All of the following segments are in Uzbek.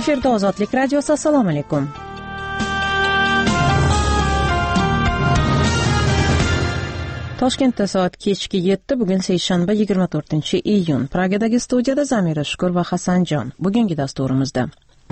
Efirda Ozodlik radiosi. Assalomu alaykum. Toshkentda soat kechki 7, bugun seshanba 24-iyun. Pragadagi studiyada Zamira Shukur va Hasanjon. Bugungi dasturimizda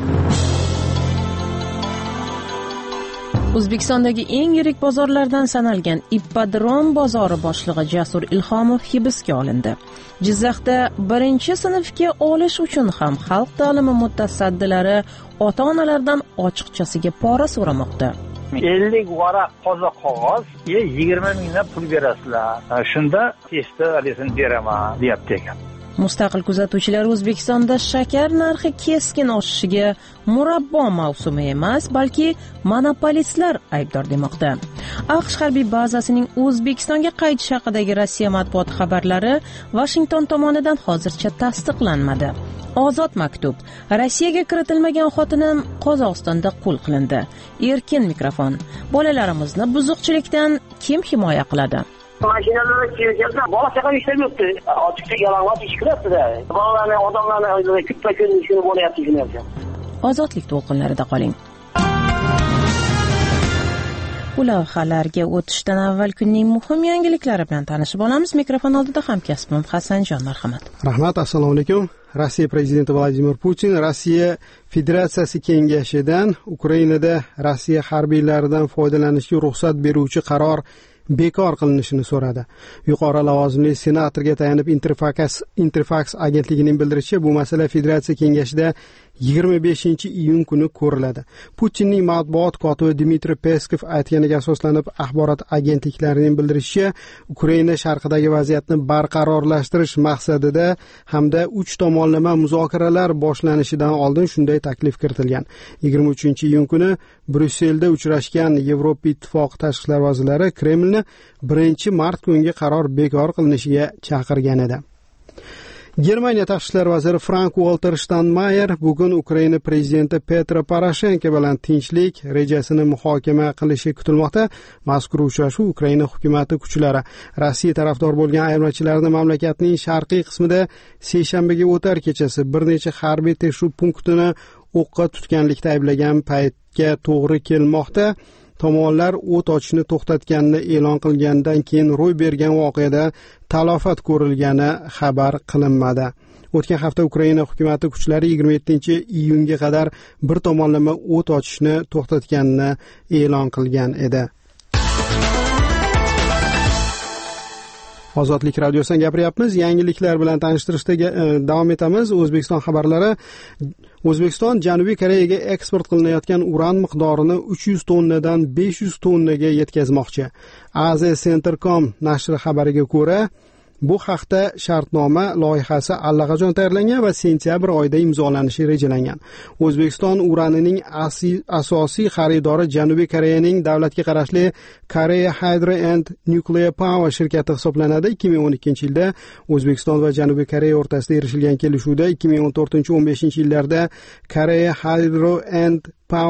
O'zbekistondagi eng yirik bozorlardan sanalgan Ippodrom bozori boshlig'i Jasur Ilhomov hibsga olindi. Jizzaxda 1-sinfga olish uchun ham xalq ta'limi mutasaddilari ota-onalardan ochiqchasiga pora so'ramoqda. 50 varaq qozoq qog'oz 20 mingdan pul berasizlar. Shunda testi alisini beraman, deyapti ekan. Mustaqil kuzatuvchilar O'zbekistonda shakar narxi keskin oshishiga murabbo mavsumi emas, balki monopolistlar aybdor demoqda. AQSh harbiy bazasining O'zbekistonga qaytishi haqidagi Rossiya matbuot xabarlari Washington tomonidan hozircha tasdiqlanmadi. Ozod maktub. Rossiyaga kiritilmagan xotinim Qozog'istonda qul qilindi. Erkin mikrofon. Bolalarimizni buzuqchilikdan kim himoya qiladi? Mashinalarga kelganda bola chaqa ishlayapti. Ochiqcha yalang'och ish qilyapti-da. Bolalarni, odamlarni kun-kun ishini bo'layapti shunday. Ozodlik to'lqinlarida qoling. Lavhalarga o'tishdan avval kunning muhim yangiliklari bilan tanishib olamiz. Mikrofon oldida hamkasbim Hasanjon, marhamat. Rahmat, assalomu alaykum. Rossiya prezidenti Vladimir Putin Rossiya Federatsiyasi Kengashidan Ukrainada Rossiya harbiylaridan foydalanishga ruxsat beruvchi qaror bekor qilinishini so'radi. Yuqori lavozimli senatorga tayanib Interfax agentligining bildirishicha, bu masala Federatsiya Kengashida 25-iyun kuni ko'riladi. Putinning matbuot kotibi Dmitriy Peskov aytganiga asoslanib, axborot agentliklarining bildirishicha, Ukraina sharqidagi vaziyatni barqarorlashtirish maqsadida hamda 3 tomonlama muzokaralar boshlanishidan oldin shunday taklif kiritilgan. 23-iyun kuni Bryusselda uchrashgan Yevropa Ittifoqi tashqi ishlar vazirlari Kremlni 1-mart kungi qaror bekor qilinishiga chaqirgan edi. Germaniya tashqi ishlar vaziri Frank-Walter Steinmeier bugun Ukraina prezidenti Petro Poroshenko bilan tinchlik rejasini muhokama qilishi kutilmoqda. Mazkur uchrashuv Ukraina hukumati kuchlari Rossiya tarafdor bo'lgan ayirmachilarni mamlakatning sharqiy qismida seshanbaga o'tar kechasi bir necha harbiy tekshiruv punktini o'qqa tutganlikda ayblagan paytga to'g'ri kelmoqda. Tomonlar o't ochishni to'xtatganini e'lon qilgandan keyin ro'y bergan voqeada talafot ko'rilgani xabar qilinmadi. O'tgan hafta Ukraina hukumati kuchlari 27-iyunga qadar bir tomonlama o't ochishni to'xtatganini e'lon qilgan edi. Ozodlik radiosidan gapiryapmiz. Yangiliklar bilan tanishtirishda davom etamiz. O'zbekiston xabarlari. O'zbekiston Janubiy Koreyaga eksport qilinayotgan uran miqdorini 300 tonnadan 500 tonnaga yetkazmoqchi. Asia Centercom nashri xabariga ko'ra, bu haqda shartnoma loyihasi allaqachon tayyorlangan va sentyabr oyida imzolanishi rejalangan. O'zbekiston uranining asosiy xaridori Janubiy Koreyaning davlatga qarashli Korea Hydro and Nuclear Power shirkati hisoblanadi. 2012-yilda O'zbekiston va Janubiy Koreya o'rtasida erishilgan kelishuvda 2014-15-yillarda Korea Hydro and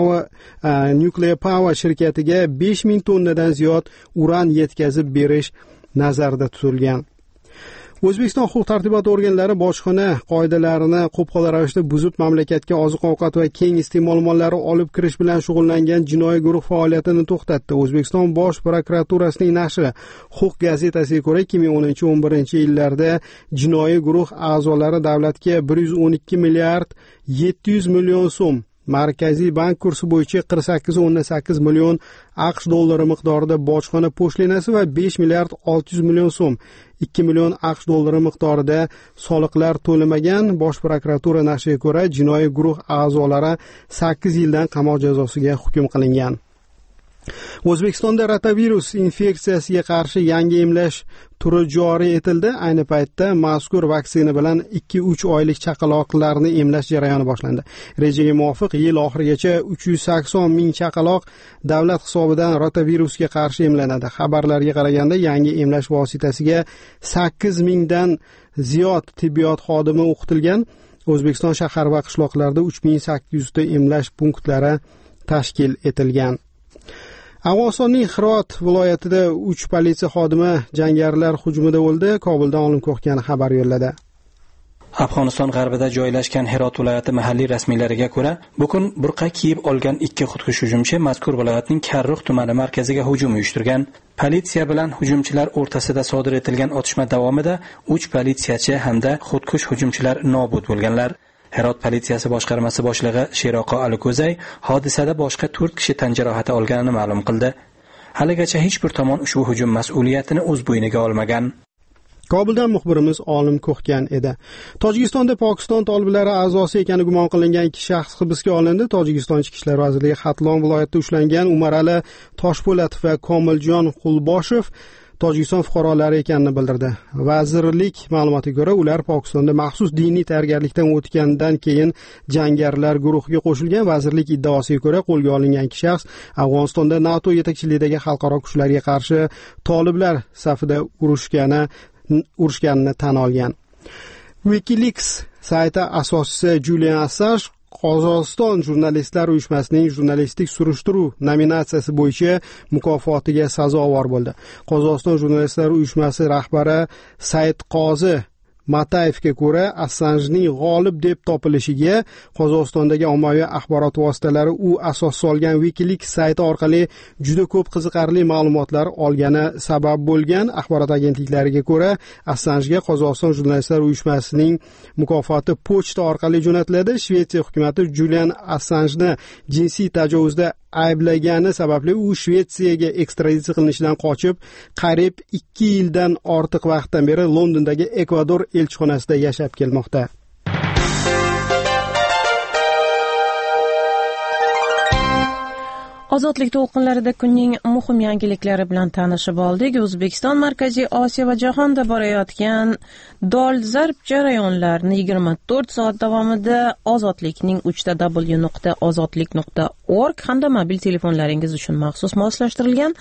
Nuclear Power shirkatiga 5000 tonnadan ziyod uran yetkazib berish nazarda tutilgan. O'zbekiston huquq-tartibot organlari bojxona qoidalarini qo'pol ravishda buzib mamlakatga oziq-ovqat va keng iste'mol mollari olib kirish bilan shug'ullangan jinoiy guruh faoliyatini to'xtatdi. O'zbekiston Bosh prokuraturasining nashri Huquq gazetasiga ko'ra 2010-11-yillarda jinoiy guruh a'zolari davlatga 112 milliard 700 million so'm, Markaziy bank kursi bo'yicha 48.8 million AQSh dollari miqdorida bojxona po'shlinasi va 5 milliard 600 million so'm, 2 million AQSh dollari miqdorida soliqlar to'lamagan. Bosh prokuratura nashriga ko'ra, jinoiy guruh a'zolari 8 yildan qamoq jazosiga hukm qilingan. O'zbekistonda rotavirus infeksiyasiga qarshi yangi emlash turi joriy etildi. Ayni paytda mazkur vaksina bilan 2-3 oylik chaqaloqlarni emlash jarayoni boshlandi. Rejaga muvofiq yil oxirigacha 380 ming chaqaloq davlat hisobidan rotavirusga qarshi emlanadi. Xabarlarga qaraganda yangi emlash vositasiga 8 mingdan ziyod tibbiyot xodimi o'qitilgan. O'zbekiston shahar va qishloqlarida 3800 ta emlash punktlari tashkil etilgan. Afg'onistonning Hirot viloyatida 3 politsiya xodimi jangarilar hujumida o'ldi. Kobuldan olim ko'rgan xabar yo'lladi. Afg'oniston g'arbida joylashgan Herot viloyati mahalliy rasmiylariga ko'ra, bugun burqa kiyib olgan 2 xudkush hujumchi mazkur viloyatning Karrux tumani markaziga hujum uyushtirgan. Politsiya bilan hujumchilar o'rtasida sodir etilgan otishma davomida 3 politsiyachi hamda xudkush hujumchilar nobud bo'lganlar. Herot politsiyasi boshqarmasi boshlig'i Sheroqo Aliko'zay hodisada boshqa 4 kishi tan jarohati olganini ma'lum qildi. Haligacha hech bir tomon ushbu hujum mas'uliyatini o'z bo'yniga olmagan. Kobuldan muxbirimiz Olim Ko'xgan edi. Tojikistonda Pokiston toliblari a'zosi ekani gumon qilingan 2 shaxs hibsga olindi. Tojikiston Ichki ishlar vazirligi Xatlon viloyatida ushlangan Umarali Toshpo'latov va Komiljon Xulboshev Tojikiston fuqarolari ekanini bildirdi. Vazirlik ma'lumotiga ko'ra, ular Pokistonda maxsus diniy tayyorgarlikdan o'tgandan keyin jangarilar guruhiga qo'shilgan. Vazirlik iddaosiga ko'ra, qo'lga olingan 2 shaxs Afg'onistonda NATO yetakchiligidagi xalqaro kuchlarga qarshi toliblar safida urushganini tan olgan. WikiLeaks sayti asoschisi Julian Assange Qozog'iston jurnalistlar uyushmasining jurnalistik surishtiruv nominatsiyasi bo'yicha mukofotiga sazovor bo'ldi. Qozog'iston jurnalistlar uyushmasi rahbari Saidqozi Matayevga ko'ra, Assangening g'olib deb topilishiga Qozog'istondagi ommaviy axborot vositalari u asos solgan WikiLeaks sayti orqali juda ko'p qiziqarli ma'lumotlar olgani sabab bo'lgan. Axborot agentliklariga ko'ra, Assangega Qozog'iston jurnalistlar uyushmasining mukofoti pochta orqali jo'natiladi. Shvetsiya hukumati Julian Assangeni jinsiy tajovuzda ayblagani sababli u Shvetsiyaga ekstraditsiya qilinishidan qochib, qariyb 2 yildan ortiq vaqtdan beri Londondagi Ekvador elchixonasida yashab kelmoqda. Ozodlik to'lqinlarida kunning muhim yangiliklari bilan tanishib oldik. O'zbekiston Markaziy Osiyo va jahonda borayotgan dolzarb jarayonlarni 24 soat davomida Ozodlikning www.ozodlik.org hamda mobil telefonlaringiz uchun maxsus moslashtirilgan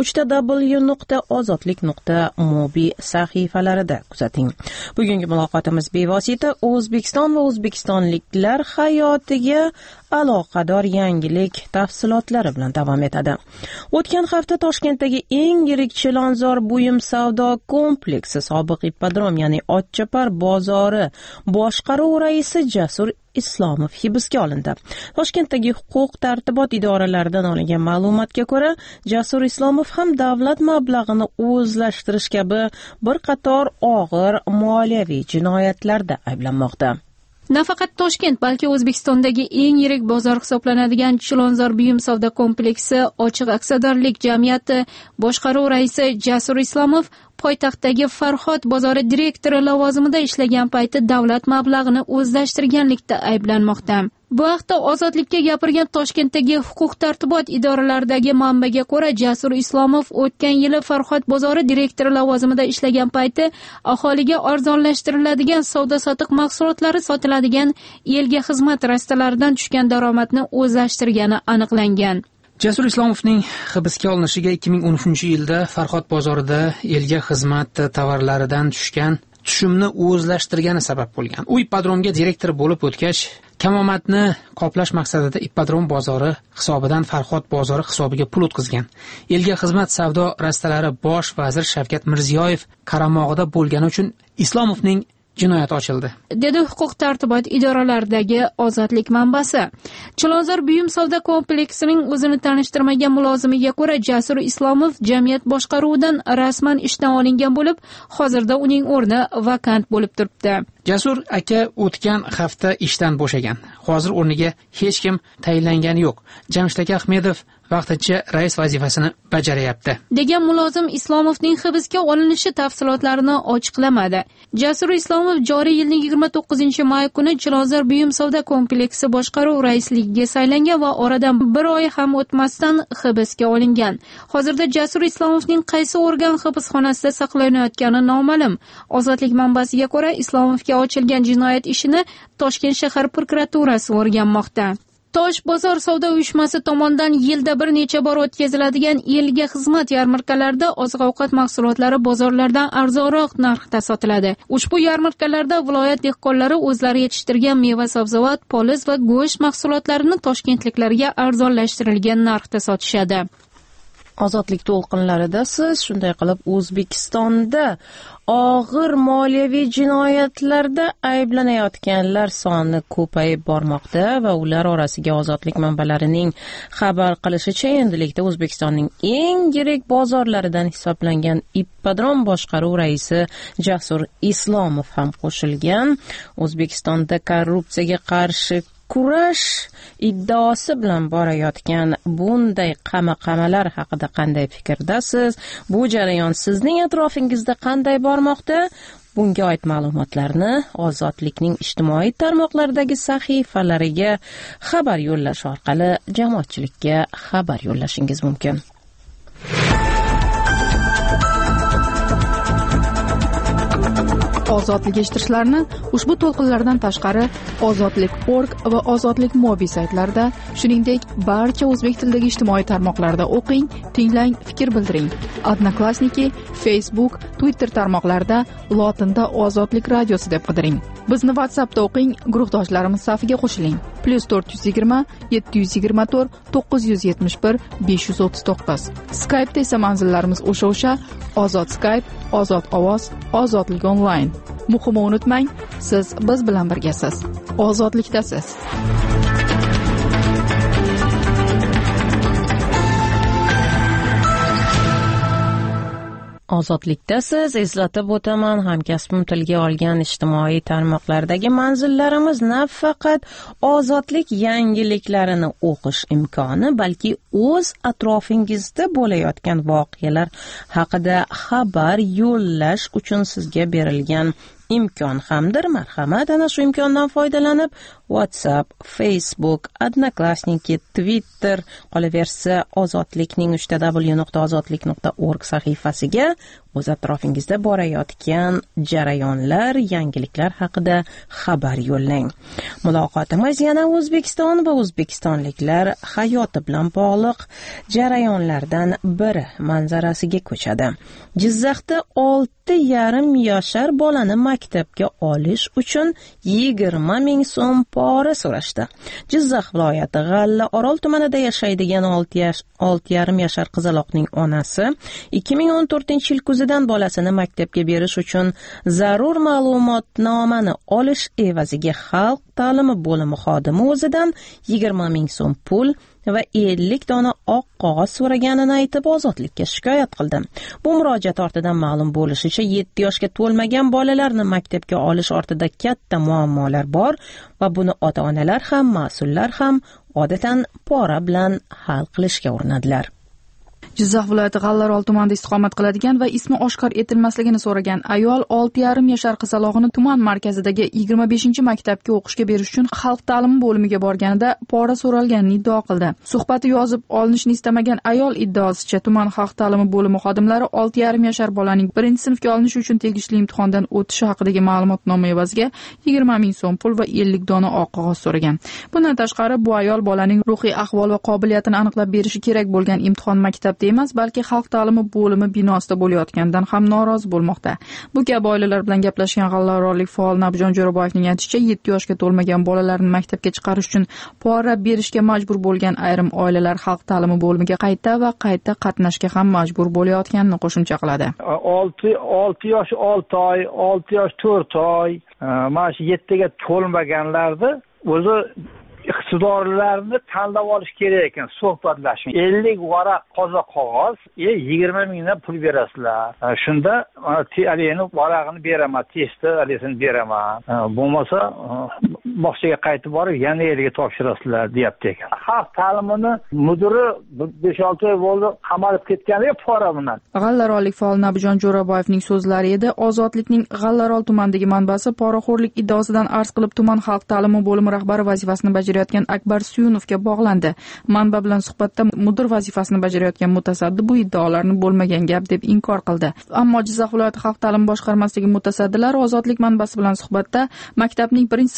www.ozodlik.mobi sahifalarida kuzating. Bugungi muloqotimiz bevosita O'zbekiston va o'zbekistonliklar hayotiga aloqador yangilik tafsilotlari bilan davom etadi. O'tgan hafta Toshkentdagi eng yirik Chilonzor buyum savdo kompleksi sobiq ippodrom, ya'ni Otchopar bozori boshqaruv raisi Jasur Islomov hibsga olindi. Toshkentdagi huquq tartibot idoralaridan olingan ma'lumotga ko'ra, Jasur Islomov ham davlat mablag'ini o'zlashtirish kabi bir qator og'ir moliyaviy jinoyatlarda ayblanmoqda. Nafaqat Toshkent, balki O'zbekistondagi eng yirik bozor hisoblanadigan Chilonzor buyum savdo kompleksi ochiq aksiyadorlik jamiyati boshqaruv raisi Jasur Islomov poytaxtdagi Farhod bozori direktori lavozimida ishlagan payti davlat mablag'ini o'zlashtirganlikda ayblanmoqda. Bu haqda Ozodlikka gapirgan Toshkentdagi huquq tartibot idoralaridagi manbaga ko'ra, Jasur Islomov o'tgan yili Farhod bozori direktori lavozimida ishlagan payti aholiga arzonlashtiriladigan savdo-sotiq mahsulotlari sotiladigan elga xizmat rastalaridan tushgan daromadni o'zlashtirgani aniqlangan. Jasur Islomovning hibsga olinishiga 2013-yilda Farhod bozorida elga xizmat tovarlaridan tushgan tushumni o'zlashtirgani sabab bo'lgan. U ippodromga direktor bo'lib o'tgach, kamomatni qoplash maqsadida ippodrom bozori hisobidan Farhod bozori hisobiga pul o'tkazgan. Elga xizmat savdo rastalari bosh vazir Shavkat Mirziyoyev qaramog'ida bo'lgani uchun Islomovning jinoyat ochildi, dedi huquq tartibot idoralaridagi Ozodlik manbasi. Chilonzor buyum savdo kompleksining o'zini tanishtirmagan mulozimiga ko'ra, Jasur Islomov jamiyat boshqaruvidan rasman ishdan olingan bo'lib, hozirda uning o'rni vakant bo'lib turibdi. Jasur aka o'tgan hafta ishdan bo'shagan. Hozir o'rniga hech kim tayinlangani yo'q. Jamshid aka Ahmedov vaqtincha rais vazifasini bajaryapti, degan mulozim Islomovning hibsga olinishi tafsilotlarini ochiqlamadi. Jasur Islomov joriy yilning 29-may kuni Chilonzor buyum savdo kompleksi boshqaruv raisligiga saylangan va oradan bir oy ham o'tmasdan hibsga olingan. Hozirda Jasur Islomovning qaysi organ hibsxonasida saqlanayotgani noma'lum. Ozodlik manbasiga ko'ra, Islomovga ochilgan jinoyat ishini Toshkent shahar prokuraturasi o'rganmoqda. Tosh bozor savdo uyushmasi tomonidan yilda bir necha bor o'tkaziladigan elga xizmat yarmarkalarida oziq-ovqat mahsulotlari bozorlardan arzonroq narxda sotiladi. Ushbu yarmarkalarda viloyat dehqonlari o'zlari yetishtirgan meva-sabzavot, poliz va go'sht mahsulotlarini toshkentliklarga arzonlashtirilgan narxda sotishadi. Ozodlik to'lqinlarida siz shunday qilib O'zbekistonda og'ir moliyaviy jinoyatlarda ayblanayotganlar soni ko'payib bormoqda va ular orasiga ozodlik manbalarining xabar qilishicha endilikda O'zbekistonning eng yirik bozorlaridan hisoblangan Ippodrom boshqaruv raisi Jasur Islomov ham qo'shilgan. O'zbekistonda korrupsiyaga qarshi kurash iddaosi bilan borayotgan bunday qamaqamalar haqida qanday fikrdasiz? Bu jarayon sizning atrofingizda qanday bormoqda? Bunga oid ma'lumotlarni Ozodlikning ijtimoiy tarmoqlardagi sahifalariga xabar yo'llash orqali jamoatchilikka xabar yo'llashingiz mumkin. Ozodlik eshittirishlarni ushbu to'lqinlardan tashqari ozodlik.org va ozodlik mobil saytlarida, shuningdek barcha o'zbek tilidagi ijtimoiy tarmoqlarda o'qing, tinglang, fikr bildiring. Odnoklassniki, Facebook, Twitter tarmoqlarida lotinda Ozodlik radiosi deb qidiring. Bizni WhatsAppda o'qing, guruhdoshlarimiz safiga qo'shiling. +420 724 971 539. Skype'da esa manzillarimiz o'sha Ozod Skype, Ozod ovoz, Ozodlik onlayn. Muhimi unutmang, siz biz bilan birgasiz. Ozodlikdasiz. Ozodlikdasiz. Eslatib o'taman, hamkasbim tilga olgan ijtimoiy tarmoqlardagi manzillarimiz nafaqat ozodlik yangiliklarini o'qish imkoni, balki o'z atrofingizda bo'layotgan voqealar haqida xabar yo'llash uchun sizga berilgan imkon hamdir. Marhamat, ana shu imkondan foydalanib WhatsApp, Facebook, Odnoklassniki, Twitter, qolaversa Ozodlikning www.ozodlik.org sahifasiga o'z atrofingizda borayotgan jarayonlar, yangiliklar haqida xabar yo'llang. Muloqotimiz yana O'zbekiston va o'zbekistonliklar hayoti bilan bog'liq jarayonlardan biri manzarasiga ko'chadi. Jizzaxda 6,5 yoshar bolani maktabga olish uchun 20 ming so'm pora so'rashdi. Jizzax viloyati G'alla Orol tumanida yashaydigan 6,5 yoshar qizaloqning onasi 2014-yil kuzidan bolasini maktabga berish uchun zarur ma'lumotnomani olish evaziga xalq ta'limi bo'limi xodimi o'zidan 20 ming so'm pul va 50 dona oq qog'oz so'raganini aytib ozodlikka shikoyat qildi. Bu murojaat ortidan ma'lum bo'lishicha 7 yoshga to'lmagan bolalarni maktabga olish ortida katta muammolar bor va buni ota-onalar ham, mas'ullar ham odatan pora bilan hal qilishga urinadilar. Jizzax viloyati G'allarol tumanida istiqomat qiladigan va ismi oshkor etilmasligini so'ragan ayol 6,5 yoshar qizalog'ini tuman markazidagi 25-maktabga o'qishga berish uchun xalq ta'limi bo'limiga borganida pora so'ralganini iddao qildi. Suhbati yozib olinishni istamagan ayol iddaosicha tuman xalq ta'limi bo'limi xodimlari 6,5 yoshar bolaning 1-sinfga olinishi uchun tegishli imtihondan o'tishi haqidagi ma'lumotnoma evaziga 20 ming so'm pul va 50 dona oq qog'oz so'ragan. Bundan tashqari bu ayol bolaning ruhiy ahvol va qobiliyatini aniqlab berishi kerak bo'lgan imtihon maktabda emas, balki xalq ta'limi bo'limi binosida bo'layotganidan ham norozi bo'lmoqda. Bu kabi oilalar bilan gaplashgan g'allaorollik faol Nabjon Jo'raboyevning aytishicha, 7 yoshga to'lmagan bolalarni maktabga chiqarish uchun pora berishga majbur bo'lgan ayrim oilalar xalq ta'limi bo'limiga qayta qatnashga ham majbur bo'layotganini qo'shimcha qiladi. 6 yosh 6 oy, 6 yosh 4 oy, mana shu 7 ga to'lmaganlarni o'zi iqtidorlarni tanlab olish kerak ekan, suhbatlashing. 50 varaq qozoq qog'oz, 20 mingdan pul berasizlar. Shunda aleni varaqini beraman, testni alesini beraman. Bo'lmasa bog'chaga qaytib borib, yana yerga topshirasizlar, deyapti ekan. Xalq ta'limini mudiri 5-6 oy bo'ldi qamalib ketganiga pora bilan. G'allaorollik faol Nabjon Jo'raboyevning so'zlari edi. Ozodlikning G'allarol tumanidagi manbasi poraxo'rlik iddaosidan arz qilib tuman xalq ta'limi bo'limi rahbari vazifasini bajarayotgan Akbar Suyunovga bog'landi. Manba bilan suhbatda mudir vazifasini bajarayotgan mutasaddi bu iddaolarni bo'lmagan gap deb inkor qildi. Ammo Jizzax viloyati xalq ta'limi boshqarmasidagi mutasaddilar Ozodlik manbasi bilan suhbatda maktabning 1-sinfiga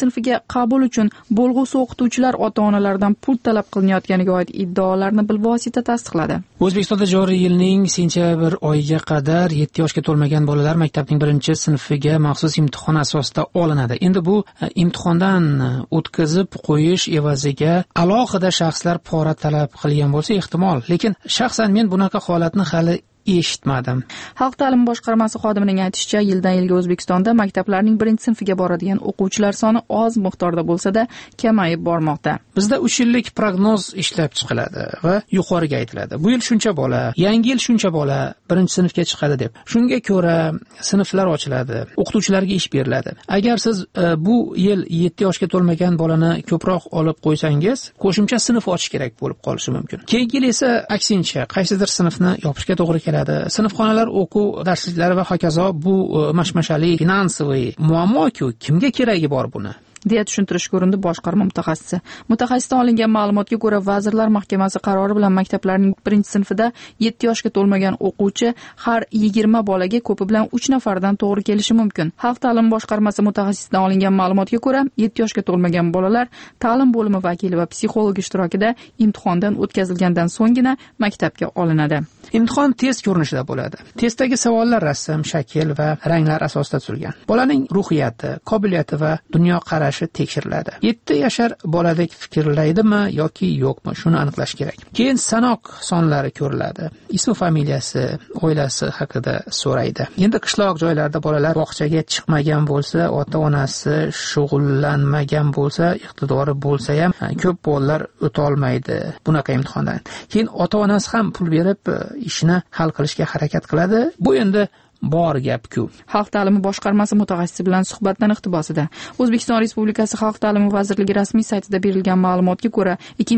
qabul uchun bo'lg'usi o'qituvchilar ota-onalaridan pul talab qilinayotganiga oid iddaolarni bilvosita tasdiqladi. O'zbekistonda joriy yilning sentyabr oyiga qadar 7 yoshga to'lmagan bolalar maktabning 1-sinfiga maxsus imtihon asosida olinadi. Endi bu imtihondan o'tkazib qo'yish evaziga alohida shaxslar pora talab qilgan bo'lsa ehtimol, lekin shaxsan men bunaqa holatni hali eshitmadim. Xalq ta'limi boshqarmasi xodimining aytishicha, yildan yilga O'zbekistonda maktablarning 1-sinfiga boradigan o'quvchilar soni oz miqdorda bo'lsa-da kamayib bormoqda. Bizda 3 yillik prognoz ishlab chiqiladi va yuqoriga aytiladi. Bu yil shuncha bola, yangi yil shuncha bola 1-sinfga chiqadi deb. Shunga ko'ra sinflar ochiladi, o'qituvchilarga ish beriladi. Agar siz bu yil 7 yoshga to'lmagan bolani ko'proq olib qo'ysangiz, qo'shimcha sinf ochish kerak bo'lib qolishi mumkin. Keyingi yil esa aksincha, qaysidir sinfni yopishga to'g'ri keladi. Sinfxonalar, o'quv darsliklari va hokazo bu mashmashali finansiy muammo-ku, kimga keragi bor buni? deya tushuntirish ko'rindi boshqarma mutaxassisi. Mutaxassisdan olingan ma'lumotga ko'ra, Vazirlar Mahkamasi qarori bilan maktablarning 1-sinfida 7 yoshga to'lmagan o'quvchi har 20 bolaga ko'pi bilan 3 nafardan to'g'ri kelishi mumkin. Xalq ta'limi boshqarmasi mutaxassisidan olingan ma'lumotga ko'ra, 7 yoshga to'lmagan bolalar ta'lim bo'limi vakili va psixolog ishtirokida imtihondan o'tkazilgandan so'nggina maktabga olinadi. Imtihon test ko'rinishida bo'ladi. Testdagi savollar rasm, shakl va ranglar asosida tuzilgan. Bolaning ruhiyati, qobiliyati va dunyoqarashi tekshiriladi. 7 yashar boladek fikrlaydimi yoki yo'qmi, shuni aniqlash kerak. Keyin sanoq sonlari ko'riladi. Ismi, familiyasi, oilasi haqida so'raydi. Endi qishloq joylarda bolalar bog'chaga chiqmagan bo'lsa, ota-onasi shug'ullanmagan bo'lsa, iqtidori bo'lsa ham ko'p bolalar o'ta olmaydi bunaqa imtihondan. Keyin ota-onasi ham pul berib ishni hal qilishga harakat qiladi. Bu endi bor gap-ku. Xalq ta'limi boshqarmasi mutaxassisi bilan suhbatdan iqtibosida O'zbekiston Respublikasi Xalq ta'limi vazirligi rasmiy saytida berilgan ma'lumotga ko'ra,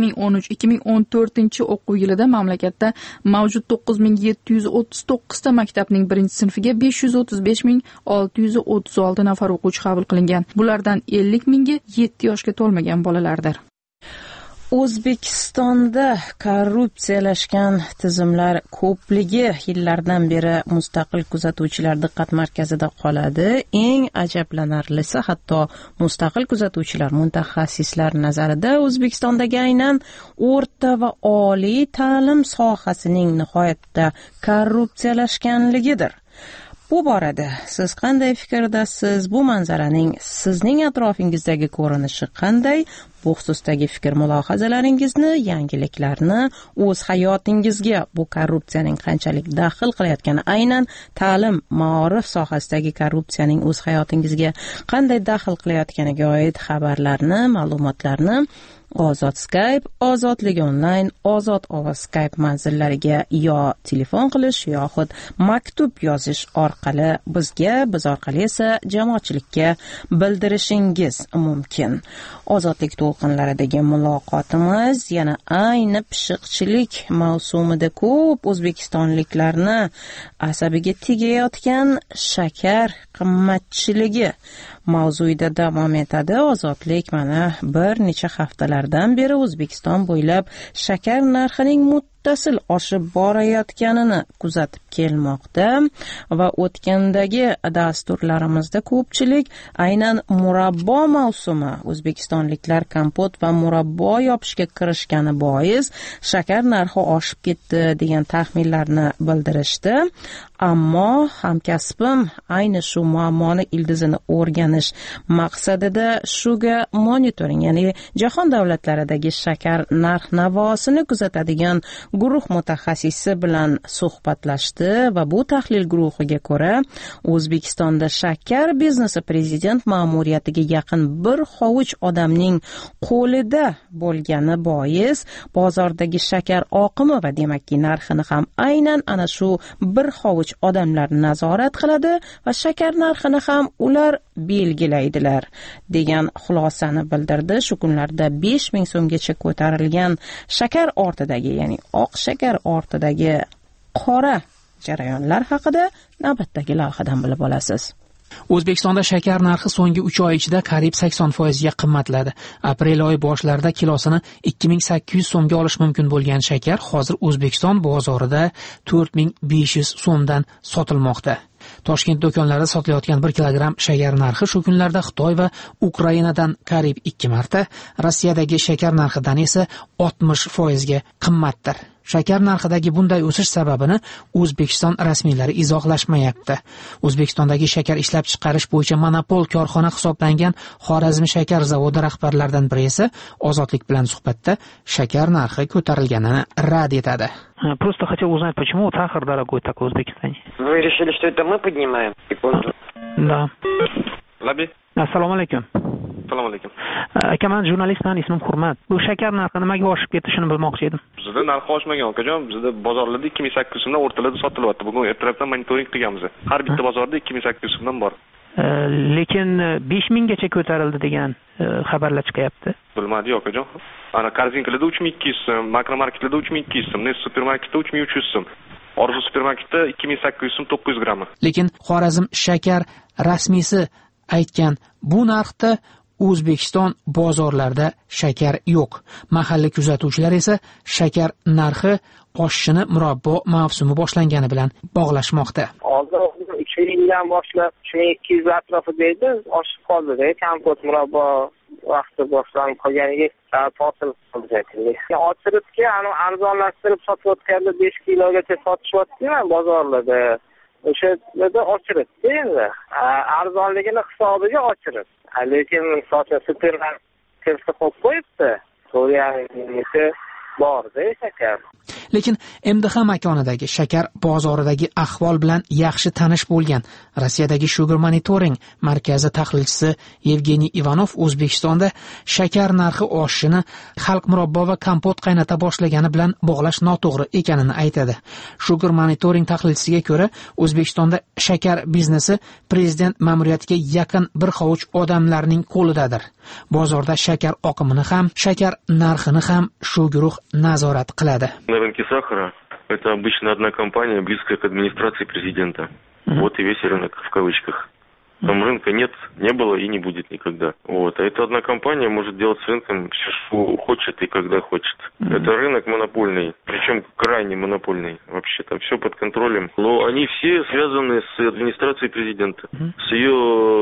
2013-2014 o'quv yilida mamlakatda mavjud 9739 ta maktabning 1-sinfiga 535636 nafar o'quvchi qabul qilingan. Bulardan 50 mingi 7 yoshga to'lmagan bolalardir. O'zbekistonda korrupsiyalashgan tizimlar ko'pligi yillardan beri mustaqil kuzatuvchilar diqqat markazida qoladi. Eng ajablanarlisi, hatto mustaqil kuzatuvchilar, mutaxassislar nazarida O'zbekistondagi aynan o'rta va oliy ta'lim sohasining nihoyatda korrupsiyalashganligidir. Bu borada siz qanday fikrdasiz? Bu manzaraning sizning atrofingizdagi ko'rinishi qanday? Bu xususdagi fikr mulohazalaringizni, yangiliklarni o'z hayotingizga bu korrupsiyaning qanchalik daxl qilayotgani, aynan ta'lim, ma'rif sohasidagi korrupsiyaning o'z hayotingizga qanday daxl qilayotganiga oid xabarlarni, ma'lumotlarni Ozod Skype, Ozodlik onlayn, Ozod ovoz Skype manzillariga yo telefon qilish yoxud maktub yozish orqali bizga, biz orqali esa jamoatchilikka bildirishingiz mumkin. Ozodlik to'lqinlaridagi muloqotimiz yana ayni pishiqchilik mavsumida ko'p o'zbekistonliklarni asabiga tegayotgan shakar qimmatchiligi mavzuida davom etadi. Ozodlik mana bir necha haftalardan beri O'zbekiston bo'ylab shakar narxining muttasil oshib borayotganini kuzatib kelmoqda va o'tgandagi dasturlarimizda ko'pchilik aynan murabbo mavsumi, o'zbekistonliklar kompot va murabbo yopishga kirishgani bois shakar narxi oshib ketdi degan taxminlarni bildirishdi. Ammo hamkasbim ayni shu muammoni ildizini o'rganish maqsadida shuga monitoring, ya'ni jahon davlatlaridagi shakar narx-navosini kuzatadigan guruh mutaxassisi bilan suhbatlashdi va bu tahlil guruhiga ko'ra, O'zbekistonda shakar biznesi prezident ma'muriyatiga yaqin bir hovuch odamning qo'lida bo'lgani bois bozordagi shakar oqimi va demakki narxini ham aynan ana shu bir hovuch odamlar nazorat qiladi va shakar narxini ham ular belgilaydilar degan xulosani bildirdi. Shu kunlarda 5000 so'mgacha ko'tarilgan shakar ortidagi, ya'ni oq shakar ortidagi qora jarayonlar haqida navbatdagi lavhadan bilib olasiz. O'zbekistonda shakar narxi so'nggi 3 oy ichida qariyb 80% ga qimmatladi. Aprel oyi boshlarida kilosini 2800 so'mga olish mumkin bo'lgan shakar hozir O'zbekiston bozorida 4500 so'mdan sotilmoqda. Toshkent do'konlarida sotilayotgan 1 kilogramm shakar narxi shu kunlarda Xitoy va Ukrainadan qariyb 2 marta, Rossiyadagi shakar narxidan esa 60% ga qimmatdir. Shakar narxidagi bunday o'sish sababini O'zbekiston rasmiylari izohlashmayapti. O'zbekistondagi shakar ishlab chiqarish bo'yicha monopol korxona hisoblangan Xorazm shakar zavodi rahbarlaridan biri esa Ozodlik bilan suhbatda shakar narxi ko'tarilganini rad etadi. Просто хотел узнать, почему сахар дорогой так в Узбекистане. Вы решили, что это мы поднимаем? Секунду. Да. Labi. Assalomu alaykum. Assalomu alaykum. Aka, men jurnalistman, ismim Hurmat. Bu shakar narxi nimaga oshib ketishini bilmoqchi edim. Bizda narxi oshmagan, akajon. Bizda bozorlarda 2800 so'mdan o'rtalarda sotilyapti. Bugun ertalabdan monitoring qilganmiz. Har bitta bozorda 2800 so'mdan bor. Lekin 5000 gacha ko'tarildi degan xabarlar chiqyapti. Bilmadim, akajon. Ana korzinkalarda 3200 so'm, makromarketlarda 3200 so'm, Nes supermarketda 3300 so'm. Orzu supermarketda 2800 so'm 900 grammi. Lekin Xorazm shakar rasmiysi aytgan bu narxda O'zbekiston bozorlarida shakar yo'q. Mahalliy kuzatuvchilar esa shakar narxi oshishini murabbo mavsumi boshlangani bilan bog'lashmoqda. Hozir 3 yildan boshlab 200 atrofida edi, oshib qoldi-da, kompot murabbo vaqti boshlanib qolganiga hosil qildi. Ochiribki, arzonlashtirib sotayotganda 5 kilogacha sotishyapti-ku bozorlarda. O'sha yerda ochiribdi endi. Arzonligini hisobiga ochirib. Lekin supermarketda qo'yib qo'yibdi. So'raganingizda bor-da shakar. Lekin MDH makonidagi shakar bozoridagi ahvol bilan yaxshi tanish bo'lgan Rossiyadagi Sugar Monitoring markazi tahlilchisi Yevgeniy Ivanov O'zbekistonda shakar narxi oshishini xalq murabbo va kompot qaynata boshlagani bilan bog'lash noto'g'ri ekanini aytadi. Sugar Monitoring tahlilchisiga ko'ra, O'zbekistonda shakar biznesi prezident ma'muriyatiga yaqin bir hovuch odamlarning qo'lidadir. Bozorda shakar oqimini ham, shakar narxini ham shu guruh nazorat qiladi. На рынке сахара это обычно одна компания, близкая к администрации президента. Вот и весь рынок в кавычках. Там рынка нет, не было и не будет никогда. Вот. А эта одна компания может делать с рынком все, что хочет и когда хочет. Это рынок монопольный, причем крайне монопольный. Вообще там все под контролем. Но они все связаны с администрацией президента. С ее,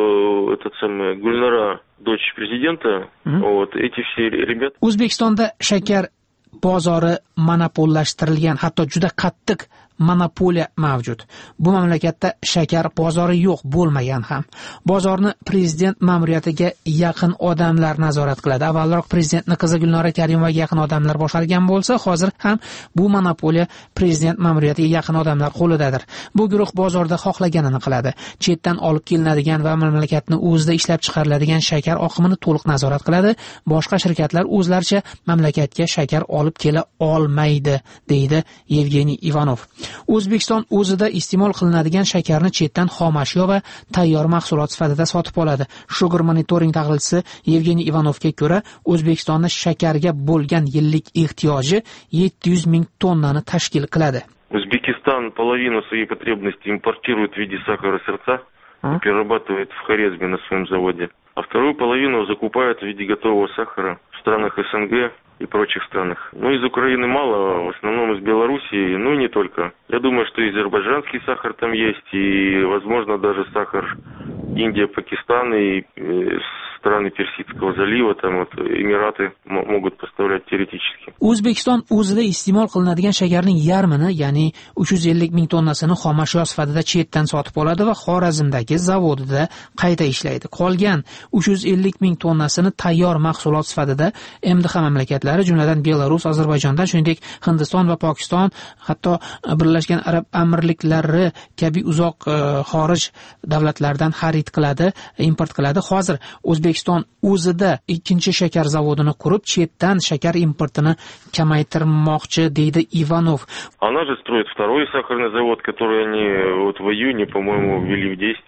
Гульнара, дочь президента. Вот. Эти все ребята... O'zbekistonda shakar bozori monopollashtirilgan, hatto juda qattiq monopoliya mavjud. Bu mamlakatda shakar bozori yo'q bo'lmagan ham. Bozorni prezident ma'muriyatiga yaqin odamlar nazorat qiladi. Avvalroq prezidentning qizi Gulnora Karimovaga yaqin odamlar boshqargan bo'lsa, hozir ham bu monopoliya prezident ma'muriyatiga yaqin odamlar qo'lidadir. Bu guruh bozorda xohlaganini qiladi. Chetdan olib kelinadigan va mamlakatni o'zida ishlab chiqariladigan shakar oqimini to'liq nazorat qiladi. Boshqa shirkatlar o'zlaricha mamlakatga shakar olib kela olmaydi, deydi Yevgeniy Ivanov. O'zbekiston o'zida iste'mol qilinadigan shakarni chetdan xomashyo va tayyor mahsulot sifatida sotib oladi. Sugar Monitoring tahlilchisi Yevgeniy Ivanovga ko'ra, O'zbekistonda shakarga bo'lgan yillik ehtiyoji 700 ming tonnani tashkil qiladi. Узбекистан половину своей потребности импортирует в виде сахара сырца и перерабатывает в Хорезме на своем заводе. А вторую половину закупает в виде готового сахара в странах СНГ и прочих странах. Ну, из Украины мало, в основном из Белоруссии, ну и не только. Я думаю, что и азербайджанский сахар там есть, и, возможно, даже сахар Индия, Пакистан и страны Персидского залива, там вот Эмираты могут поставлять теоретически. O'zbekiston o'zida iste'mol qilinadigan shakarning yarmini, ya'ni 350 ming tonnasini xomashyo sifatida chetdan sotib oladi va Xorazmdagi zavodida qayta ishlaydi. Qolgan 350 ming tonnasini tayyor mahsulot sifatida MDH mamlakatlari, jumladan Belarus, Ozarbayjondan, shuningdek Hindiston va Pokiston, hatto Birlashgan Arab Amirliklari kabi uzoq xorij davlatlardan xarid qiladi, import qiladi. Hozir O'zbekiston o'zida ikkinchi shakar zavodini qurib, chetdan shakar importini kamaytirmoqchi, deydi Ivanov. Она же строит второй сахарный завод, который они вот в июне, по-моему, ввели в действие.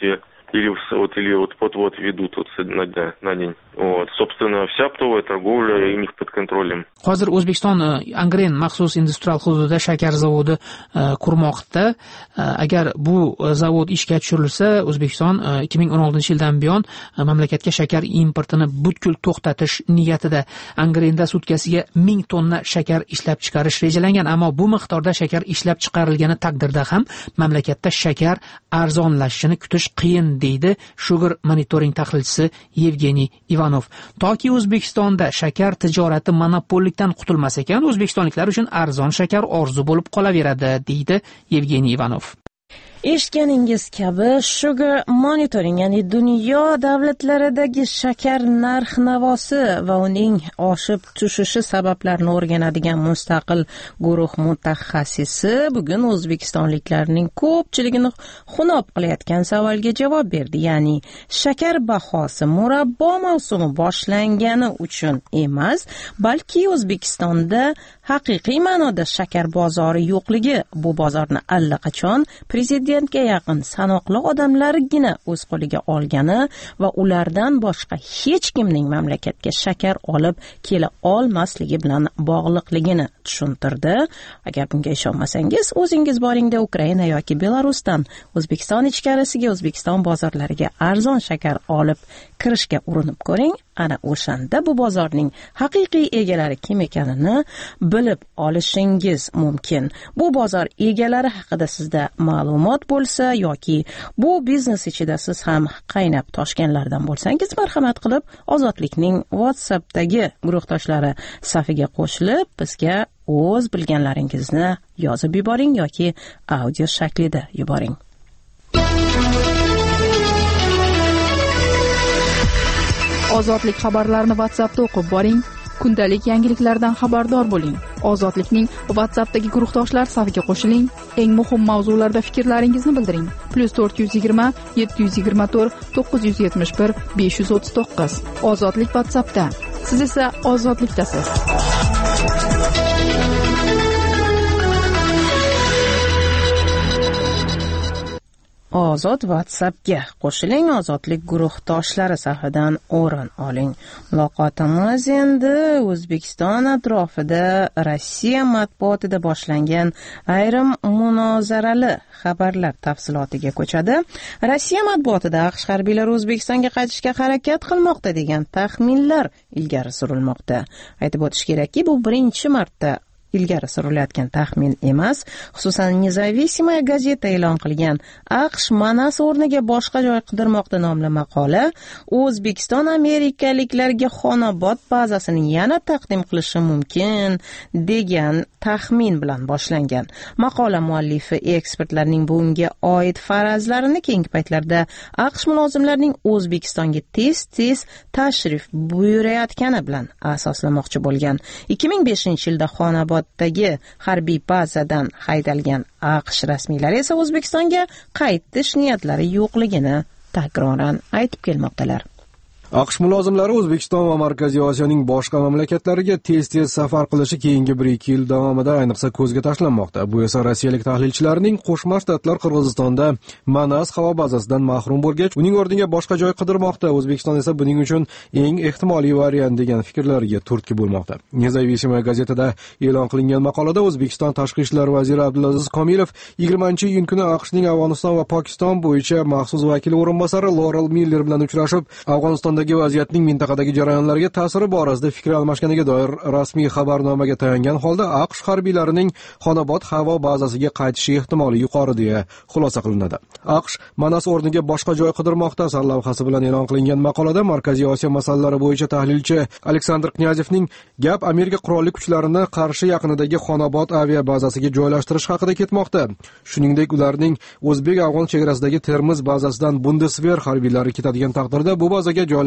или вот ведут вот на дня на день. Вот. Собственно, вся оптовая торговля у них под контролем. Hozir O'zbekiston Angren maxsus industrial hududida shakar zavodi qurmoqda. Agar bu zavod ishga tushirilsa, O'zbekiston 2016-yildan buyon mamlakatga shakar importini butkul to'xtatish niyatida. Angrenda sutkasiga 1000 tonna shakar ishlab chiqarish rejalangan, ammo bu miqdorda shakar ishlab chiqarilgani taqdirda ham mamlakatda shakar arzonlashishini kutish qiyin, deydi Sugar Monitoring tahlilchisi Yevgeniy Ivanov. Toki O'zbekistonda shakar tijorati monopollikdan qutulmas ekan, o'zbekistonliklar uchun arzon shakar orzu bo'lib qolaveradi, deydi Yevgeniy Ivanov. Eshitganingiz kabi Sugar Monitoring, ya'ni dunyo davlatlaridagi shakar narx-navosi va uning oshib tushishi sabablarini o'rganadigan mustaqil guruh mutaxassisi bugun o'zbekistonliklarning ko'pchiligini xunob qilayotgan savolga javob berdi. Ya'ni shakar bahosi murabbo mavsumi boshlangani uchun emas, balki O'zbekistonda haqiqiy ma'noda shakar bozori yo'qligi, bu bozorni allaqachon prezidentga yaqin sanoqli odamlargina o'z qo'liga olgani va ulardan boshqa hech kimning mamlakatga shakar olib kela olmasligi bilan bog'liqligini tushuntirdi. Agar bunga ishonmasangiz, o'zingiz boringda Ukraina yoki Belarusdan O'zbekiston ichkarisiga, O'zbekiston bozorlariga arzon shakar olib kirishga urinib ko'ring. Ana o'shanda bu bozorning haqiqiy egalari kim ekanini bilib olishingiz mumkin. Bu bozor egalari haqida sizda ma'lumot bo'lsa yoki bu biznes ichida siz ham qaynab toshganlardan bo'lsangiz, marhamat qilib Ozodlikning WhatsAppdagi guruhdoshlari safiga qo'shilib bizga o'z bilganlaringizni yozib yuboring yoki audio shaklida yuboring. Ozodlik xabarlarini WhatsAppda o'qib boring. Kundalik yangiliklardan xabardor bo'ling. Ozodlikning WhatsAppdagi guruhdoshlar safiga qo'shiling. Eng muhim mavzularda fikrlaringizni bildiring. +420 724 971 539. Ozodlik WhatsAppda. Siz esa ozodlikdasiz. Ozod WhatsAppga qo'shiling, Ozodlik guruhdoshlari safidan o'rin oling. Muloqotimiz endi O'zbekiston atrofida Rossiya matbuotida boshlangan ayrim munozarali xabarlar tafsilotiga ko'chadi. Rossiya matbuotida AQSh harbiylari O'zbekistonga qaytishga harakat qilmoqda degan taxminlar ilgari surilmoqda. Aytib o'tish kerakki, bu birinchi marta ilgari surilayotgan taxmin emas. Xususan, Nezavisimaya gazeta e'lon qilgan AQSh Manas o'rniga boshqa joy qidirmoqda nomli maqola O'zbekiston amerikaliklarga Xonobod bazasini yana taqdim qilishi mumkin degan taxmin bilan boshlangan. Maqola muallifi ekspertlarning bunga oid farazlarini keyingi paytlarda AQSh mulozimlarining O'zbekistonga tez-tez tashrif buyurayotgani bilan asoslamoqchi bo'lgan. 2005-yilda Xonoboddagi harbiy bazadan haydalgan AQSh rasmiylari esa O'zbekistonga qaytish niyatlari yo'qligini takroran aytib kelmoqdalar. AQSh mulozimlari O'zbekiston va Markaziy Osiyoning boshqa mamlakatlariga tez-tez safar qilishi keyingi 1-2 yil davomida ayniqsa ko'zga tashlanmoqda. Bu esa rossiyalik tahlilchilarning Qo'shma Shtatlar Qirg'izistonda Manas havo bazasidan mahrum bo'lgach, uning o'rniga boshqa joy qidirmoqda. O'zbekiston esa buning uchun eng ehtimoliy variant degan fikrlarga turtki bo'lmoqda. Nezavisimaya gazetada e'lon qilingan maqolada O'zbekiston Tashqi ishlar vaziri Abdulaziz Komilov 20-iyun kuni AQShning Afg'oniston va Pokiston bo'yicha maxsus vakil o'rinbosari Laurel Miller bilan uchrashib, Afg'oniston vaziyatning mintaqadagi jarayonlarga ta'siri borasida fikr almashganiga doir rasmiy xabarnomaga tayangan holda AQSh harbiylarining Xonobod havo bazasiga qaytishi ehtimoli yuqori deya xulosa qilinadi. AQSh Manas o'rniga boshqa joy qidirmoqda sarlavhasi bilan e'lon qilingan maqolada Markaziy Osiyo masalalari bo'yicha tahlilchi Aleksandr Knyazevning gap Amerika qurolli kuchlarini Qarshi yaqinidagi Xonobod avia bazasiga joylashtirish haqida ketmoqda. Shuningdek, ularning o'zbek-afg'on chegarasidagi Termiz bazasidan Bundeswehr harbiylari ketadigan taqdirda bu bazaga joylashtirilishi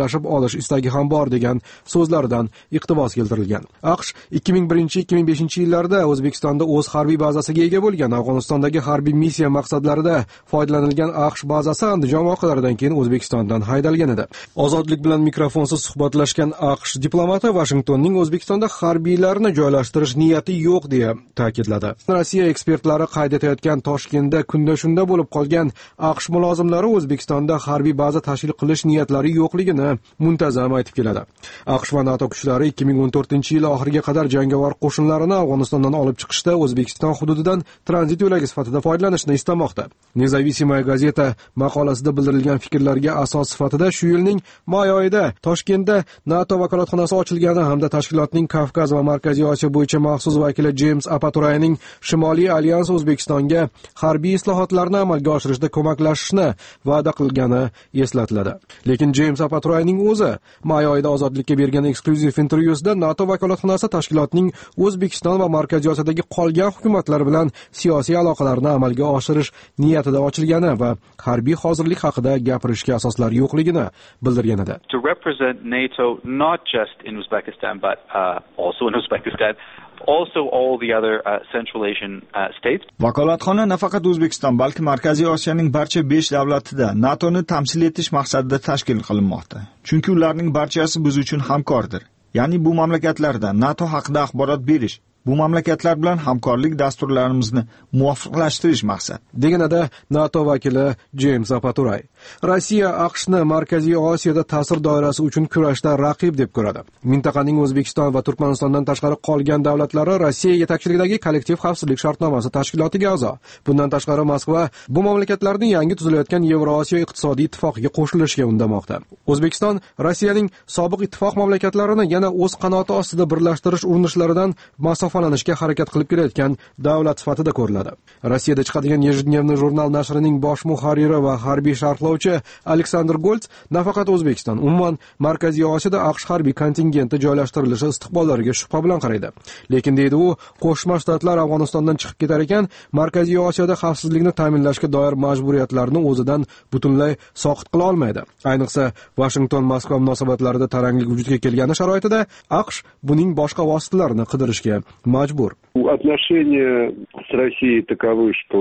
birlashib olish istagi ham bor degan so'zlaridan iqtibos keltirilgan. AQSh 2001-2005 yillarda O'zbekistonda o'z harbiy bazasiga ega bo'lgan. Afg'onistondagi harbiy missiya maqsadlarida foydalanilgan AQSh bazasi Andijon voqealaridan keyin O'zbekistondan haydalgan edi. Ozodlik bilan mikrofonsiz suhbatlashgan AQSh diplomati Vashingtonning O'zbekistonda harbiylarni joylashtirish niyati yo'q deya ta'kidladi. Rossiya ekspertlari qayd etayotgan Toshkentda kunda shunda bo'lib qolgan AQSh mulozimlari O'zbekistonda harbiy baza tashkil qilish niyatlari yo'qligini muntazam aytib keladi. AQSh va NATO kuchlari 2014-yil oxiriga qadar jangovar qo'shinlarini Afg'onistondan olib chiqishda O'zbekiston hududidan tranzit yo'lagi sifatida foydalanishni istamoqda. Nezavisimaya gazeta maqolasida bildirilgan fikrlarga asos sifatida shu yilning may oyida Toshkentda NATO vakolatxonasi ochilgani hamda tashkilotning Kavkaz va Markaziy Osiyo bo'yicha maxsus vakili James Apaturayning Shimoliy alyans O'zbekistonga harbiy islohotlarni amalga oshirishda ko'maklashishni va'da qilgani eslatiladi. Lekin James Apaturayning o'zi may oyida Ozodlikka bergan eksklyuziv intervyusida NATO vakolatxonasi tashkilotning O'zbekiston va Markaziy Osiyodagi qolgan hukumatlar bilan siyosiy aloqalarni amalga oshirish niyatida ochilgani va harbiy hozirlik haqida gapirishga asoslar yo'qligini bildirgan edi. To represent NATO not just in Uzbekistan but also in Uzbekistan, also all the other Central Asian states. Vakolatxona nafaqat O'zbekiston, balki Markaziy Osiyoning barcha 5 davlatida NATOni tamsil etish maqsadida tashkil qilinmoqda. Chunki ularning barchasi biz uchun hamkordir. Ya'ni bu mamlakatlarda NATO haqida axborot berish, bu mamlakatlar bilan hamkorlik dasturlarimizni muvofiqlashtirish maqsad, deganida NATO vakili James Apaturay. Rossiya AQShni Markaziy Osiyoda ta'sir doirasi uchun kurashda raqib deb ko'radi. Mintaqaning O'zbekiston va Turkmanistondan tashqari qolgan davlatlari Rossiya yetakchiligidagi kollektiv xavfsizlik shartnomasi tashkilotiga a'zo. Bundan tashqari Moskva bu mamlakatlarning yangi tuzilayotgan Yevrosiyo iqtisodiy ittifoqiga qo'shilishga undamoqda. O'zbekiston Rossiyaning sobiq ittifoq mamlakatlarini yana o'z qanoti ostida birlashtirish urinishlaridan masofalanishga harakat qilib kelayotgan davlat sifatida ko'riladi. Rossiyada chiqadigan Ежедневный jurnal nashrining bosh muharriri va harbiy sharhlovchi Aleksandr Golts nafaqat O'zbekiston, umuman Markaziy Osiyoda AQSh harbiy kontingenti joylashtirilishi istiqbollariga shubha bilan qaraydi. Lekin deydi u, Qo'shma Shtatlar Afg'onistondan chiqib ketar ekan, Markaziy Osiyoda xavfsizlikni ta'minlashga doir majburiyatlarni o'zidan butunlay soqit qila olmaydi. Ayniqsa Washington-Moskva munosabatlarida taranglik vujudga kelgani sharoitida AQSh buning boshqa vositalarini qidirishga majbur. Отношения с Россией таковы, что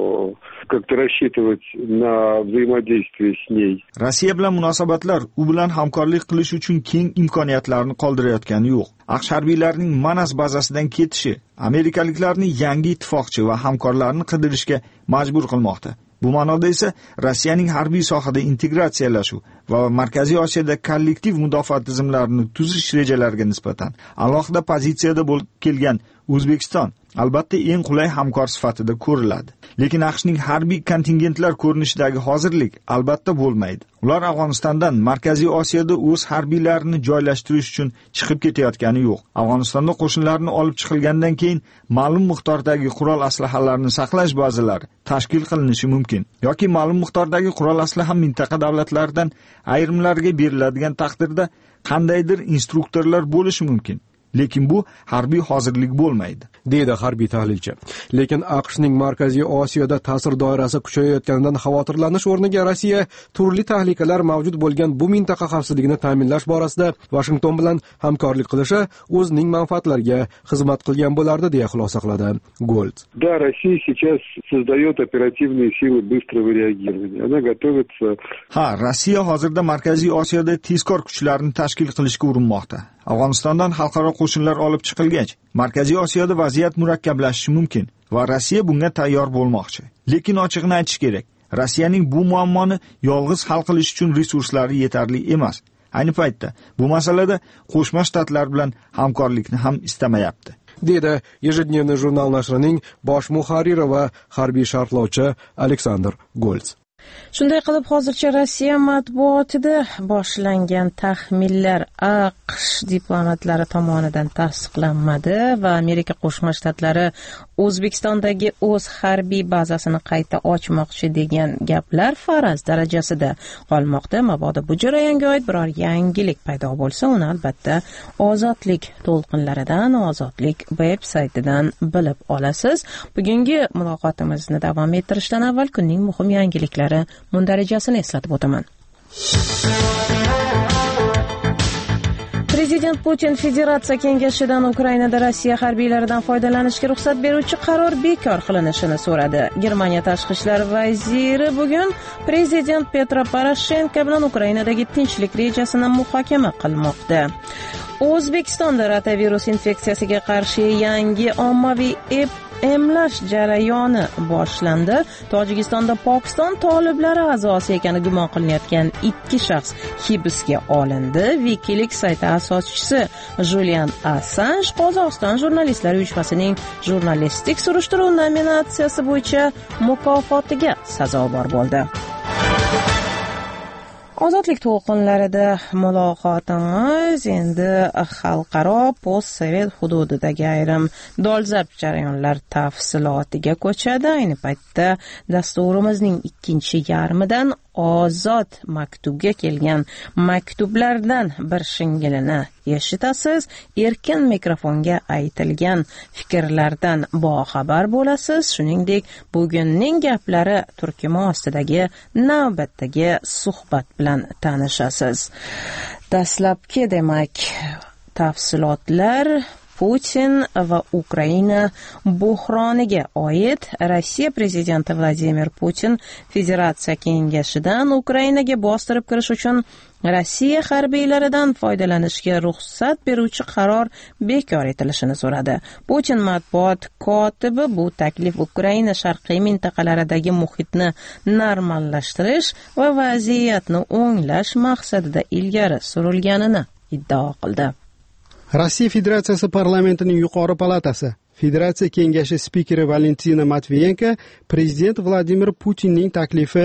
как-то рассчитывать на взаимодействие с ней. Rossiya bilan munosabatlar u bilan hamkorlik qilish uchun keng imkoniyatlarni qoldirayotgani yo'q. AQSh harbiylarining Manas bazasidan ketishi amerikaliklarni yangi ittifoqchi va hamkorlarni qidirishga majbur qilmoqda. Bu ma'noda esa Rossiyaning harbiy sohada integratsiyalashuv va Markaziy Osiyoda kollektiv mudofaa tizimlarini tuzish rejalariga nisbatan alohida pozitsiyada bo'lib kelgan O'zbekiston albatta eng qulay hamkor sifatida ko'riladi. Lekin AQShning harbiy kontingentlar ko'rinishidagi hozirlik albatta bo'lmaydi. Ular Afg'onistondan Markaziy Osiyoda o'z harbiylarini joylashtirish uchun chiqib ketayotgani yo'q. Afg'onistonda qo'shinlarni olib chiqilgandan keyin ma'lum miqdordagi qurol aslahalarni saqlash bazalari tashkil qilinishi mumkin yoki ma'lum miqdordagi qurol aslaha mintaqa davlatlaridan ayrimlarga beriladigan taqdirda qandaydir instruktorlar bo'lishi mumkin. Lekin bu harbiy hozirlik bo'lmaydi, deydi harbiy tahlilchi. Lekin AQShning Markaziy Osiyoda ta'sir doirasi kuchayayotganidan xavotirlanish o'rniga Rossiya turli tahlikalar mavjud bo'lgan bu mintaqa xavfsizligini ta'minlash borasida Washington bilan hamkorlik qilishi o'zining manfaatlariga xizmat qilgan bo'lardi, deya xulosa qiladi Gold. Да, Россия сейчас создает оперативные силы быстрого реагирования. Она готовится. Ha, Rossiya hozirda Markaziy Osiyoda tezkor kuchlarni tashkil qilishga urinmoqda. Afg'onistondan xalqaro qo'shinlar olib chiqilgach, Markaziy Osiyoda vaziyat murakkablashishi mumkin va Rossiya bunga tayyor bo'lmoqchi. Lekin ochig'ini aytish kerak, Rossiyaning bu muammoni yolg'iz hal qilish uchun resurslari yetarli emas. Ayni paytda bu masalada Qo'shma Shtatlar bilan hamkorlikni ham istamayapti, deydi Ежедневный jurnal nashrining bosh muharriri va harbiy sharhlovchi Aleksandr Golts. Shunday qilib, hozircha Rossiya matbuotida boshlangan taxminlar AQSh diplomatlari tomonidan tasdiqlanmadi va Amerika Qo'shma Shtatlari O'zbekistondagi o'z harbiy bazasini qayta ochmoqchi degan gaplar faraz darajasida qolmoqda. Mabodo bu jarayonga oid biror yangilik paydo bo'lsa, uni albatta Ozodlik to'lqinlaridan, Ozodlik veb-saytidan bilib olasiz. Bugungi muloqotimizni davom ettirishdan avval kunning muhim yangiliklari mundarajasini eslatib o'taman. Prezident Putin Federatsiya Kengashidan Ukrainada Rossiya harbiylaridan foydalanishga ruxsat beruvchi qaror bekor qilinishini so'radi. Germaniya tashqi ishlar vaziri bugun Prezident Petro Poroshenko bilan Ukrainadagi tinchlik rejasini muhokama qilmoqda. O'zbekistonda rotavirus infeksiyasiga qarshi yangi ommaviy emlash jarayoni boshlandi. Tojikistonda Pokiston toliblari a'zosi ekani gumon qilinayotgan 2 shaxs hibsga olindi. WikiLeaks sayti asoschisi Julian Assange Qozog'iston jurnalistlar uyushmasining jurnalistik surishtiruv nominatsiyasi bo'yicha mukofotiga sazovor bo'ldi. Ozodlik to'lqinlarida muloqotimiz endi xalqaro postsovet hududidagi ayrim dolzarb jarayonlar tafsilotiga ko'chadi. Ayni paytda dasturimizning ikkinchi yarmidan ozod maktubga kelgan maktublardan bir shingilini eshitasiz. Erkin mikrofonga aytilgan fikrlardan boxabar bo'lasiz. Shuningdek, bugunning gaplari turkumi ostidagi navbatdagi suhbat bilan tanishasiz. Dastlabki demak tafsilotlar Putin va Ukraina buhroniga oid. Rossiya prezidenti Vladimir Putin Federatsiya Kengashidan Ukrainaga bostirib kirish uchun Rossiya harbiylaridan foydalanishga ruxsat beruvchi qaror bekor etilishini so'radi. Putin matbuot kotibi bu taklif Ukraina sharqiy mintaqalaridagi muhitni normallashtirish va vaziyatni o'nglash maqsadida ilgari surilganini iddao qildi. Rossiya Federatsiyasi parlamentining yuqori palatasi Federatsiya Kengashi spikeri Valentina Matviyenko prezident Vladimir Putinning taklifi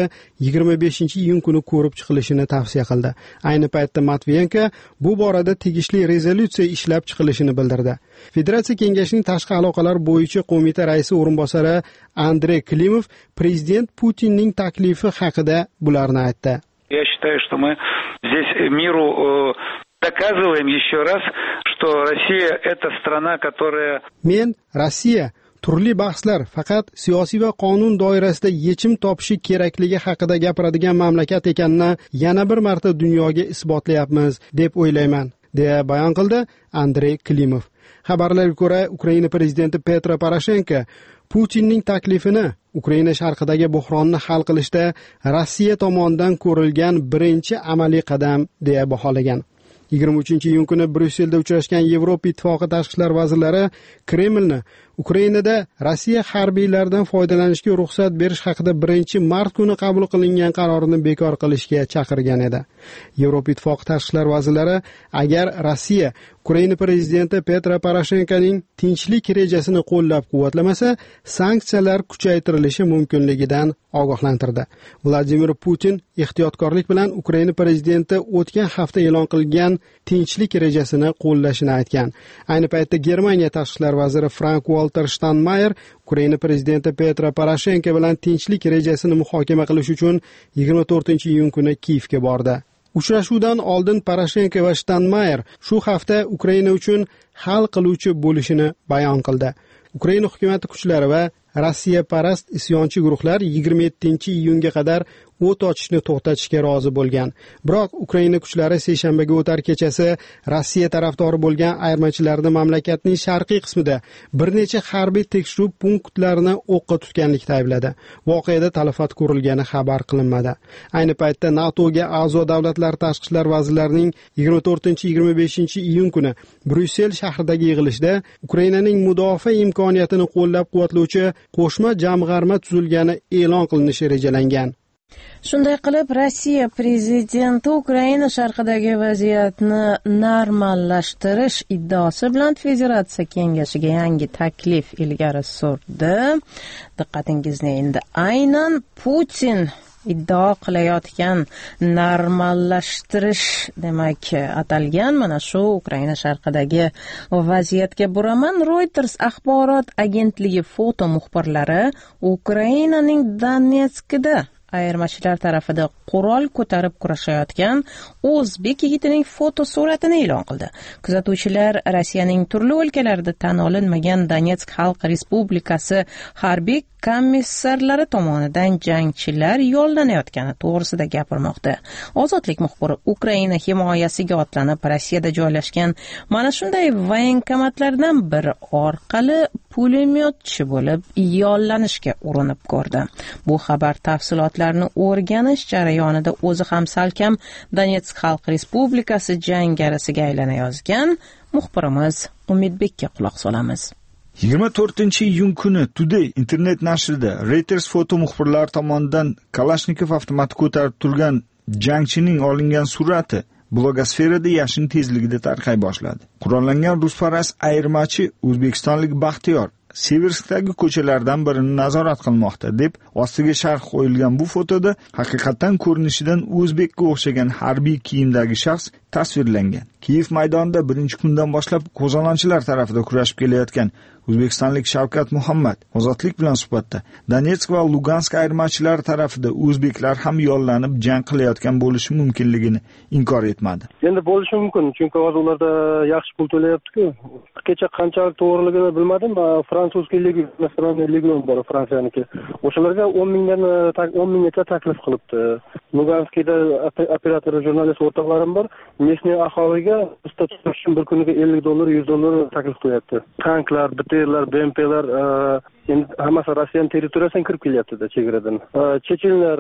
25-iyun kuni ko'rib chiqilishini tavsiya qildi. Ayni paytda Matviyenko bu borada tegishli rezolyutsiya ishlab chiqilishini bildirdi. Federatsiya Kengashining tashqi aloqalar bo'yicha qo'mita raisi o'rinbosari Andrey Klimov prezident Putinning taklifi haqida bularni aytdi. Я считаю, что мы здесь миру доказываем еще раз, что Россия это страна, которая... Men Rossiya turli bahslar faqat siyosiy va qonun doirasida yechim topishi kerakligi haqida gapiradigan mamlakat ekanini yana bir marta dunyoga isbotlayapmiz deb o'ylayman, deya bayon qildi Andrey Klimov. Xabarlarga ko'ra, Ukraina prezidenti Petro Poroshenko Putinning taklifini Ukraina sharqidagi buhronni hal qilishda Rossiya tomonidan ko'rilgan birinchi amaliy qadam deya baholagan. 23-iyun kuni Bryusselda uchrashgan Yevropa Ittifoqi tashqi ishlar vazirlari Kremlni Ukrainada Rossiya harbiylaridan foydalanishga ruxsat berish haqida 1-mart kuni qabul qilingan qarorni bekor qilishga chaqirgan edi. Yevropa Ittifoqi tashqi ishlar vazirlari agar Rossiya Ukraina prezidenti Petro Poroshenkoning tinchlik rejasini qo'llab-quvvatlamasa, sanksiyalar kuchaytirilishi mumkinligidan ogohlantirdi. Vladimir Putin ehtiyotkorlik bilan Ukraina prezidenti o'tgan hafta e'lon qilgan tinchlik rejasini qo'llashini aytgan. Ayni paytda Germaniya tashqi ishlar vaziri Frank-Walter Steinmeier Ukraina prezidenti Petro Poroshenko bilan tinchlik rejasini muhokama qilish uchun 24-iyun kuni Kiyevga bordi. Uchrashuvdan oldin Poroshenko va Steinmeier shu hafta Ukraina uchun hal qiluvchi bo'lishini bayon qildi. Ukraina hukumat kuchlari va Rossiya parast isyonchi guruhlar 27-iyunga qadar o't ochishni to'xtatishga rozi bo'lgan. Biroq Ukraina kuchlari seshanbaga o'tar kechasi Rossiya tarafdori bo'lgan ayirmachilarni mamlakatning sharqiy qismida bir necha harbiy tekshiruv punktlarini o'qqa tutganlikda aybladi. Voqeada talafot ko'rilgani xabar qilinmadi. Ayni paytda NATOga a'zo davlatlar tashqi ishlar vazirlarining 24-25-iyun kuni Bryussel shahridagi yig'ilishda Ukrainaning mudofaa imkoniyatini qo'llab-quvvatlovchi qo'shma jamg'arma tuzilgani e'lon qilinishi rejalangan. Shunday qilib, Rossiya prezidenti Ukraina sharqidagi vaziyatni normallashtirish iddaosi bilan Federatsiya Kengashiga yangi taklif ilgari surdi. Diqqatingizni endi aynan Putin iddao qilayotgan normallashtirish demak atalgan mana shu Ukraina sharqidagi vaziyatga buraman. Reuters axborot agentligi foto muxbirlari Ukrainaning Donetskida ayirmachilar tarafida qurol ko'tarib kurashayotgan o'zbek yigitining fotosuratini e'lon qildi. Kuzatuvchilar Rossiyaning turli o'lkalarida tan olinmagan Donetsk Xalq Respublikasi harbiy komissarlari tomonidan jangchilar yollanayotgani to'g'risida gapirmoqda. Ozodlik muxbiri Ukraina himoyasiga otlanib Rossiyada joylashgan mana shunday voyenkomatlardan biri orqali pulemyotchi bo'lib yollanishga urinib ko'rdi. Bu xabar tafsilotlarini o'rganish jarayonida o'zi ham salkam Donetsk Xalq Respublikasi jangarisiga aylanayozgan muxbirimiz Umidbekka quloq solamiz. 24-iyun kuni Today internet nashrida Reuters foto muxbirlar tomonidan Kalashnikov avtomati ko'tarib turgan jangchining olingan surati blogosferada yashin tezligida tarqay boshladi. Qurollangan rusparast ayirmachi o'zbekistonlik Baxtiyor Severskdagi ko'chalardan birini nazorat qilmoqda deb ostiga sharh qo'yilgan bu fotoda haqiqatan ko'rinishidan o'zbekka o'xshagan harbiy kiyimdagi shaxs tasvirlangan. Kiyev maydonida birinchi kundan boshlab qo'zg'olonchilar tarafida kurashib kelayotgan o'zbekistonlik Shavkat Muhammad ozodlik bilan suhbatda Donetsk va Lugansk ayirmachilari tarafida o'zbeklar ham yollanib jang qilayotgan bo'lishi mumkinligini inkor etmadi. Endi bo'lishi mumkin, chunki hozir ularda yaxshi pul to'layapti-ku. Kecha qanchalik to'g'riligini bilmadim, fransuzskiy legion bor Fransiyaniki. O'shalarga 10 minggacha taklif qilibdi. Luganskda operator jurnalist o'rtoqlarim bor. Местный aholiga uchun bir kuniga $50, $100 taklif qilyapti. Tanklar, BTRlar, BMPlar endi hammasi Rossiya territoriyasidan kirib kelyapti-da, chegaradan. Chechenlar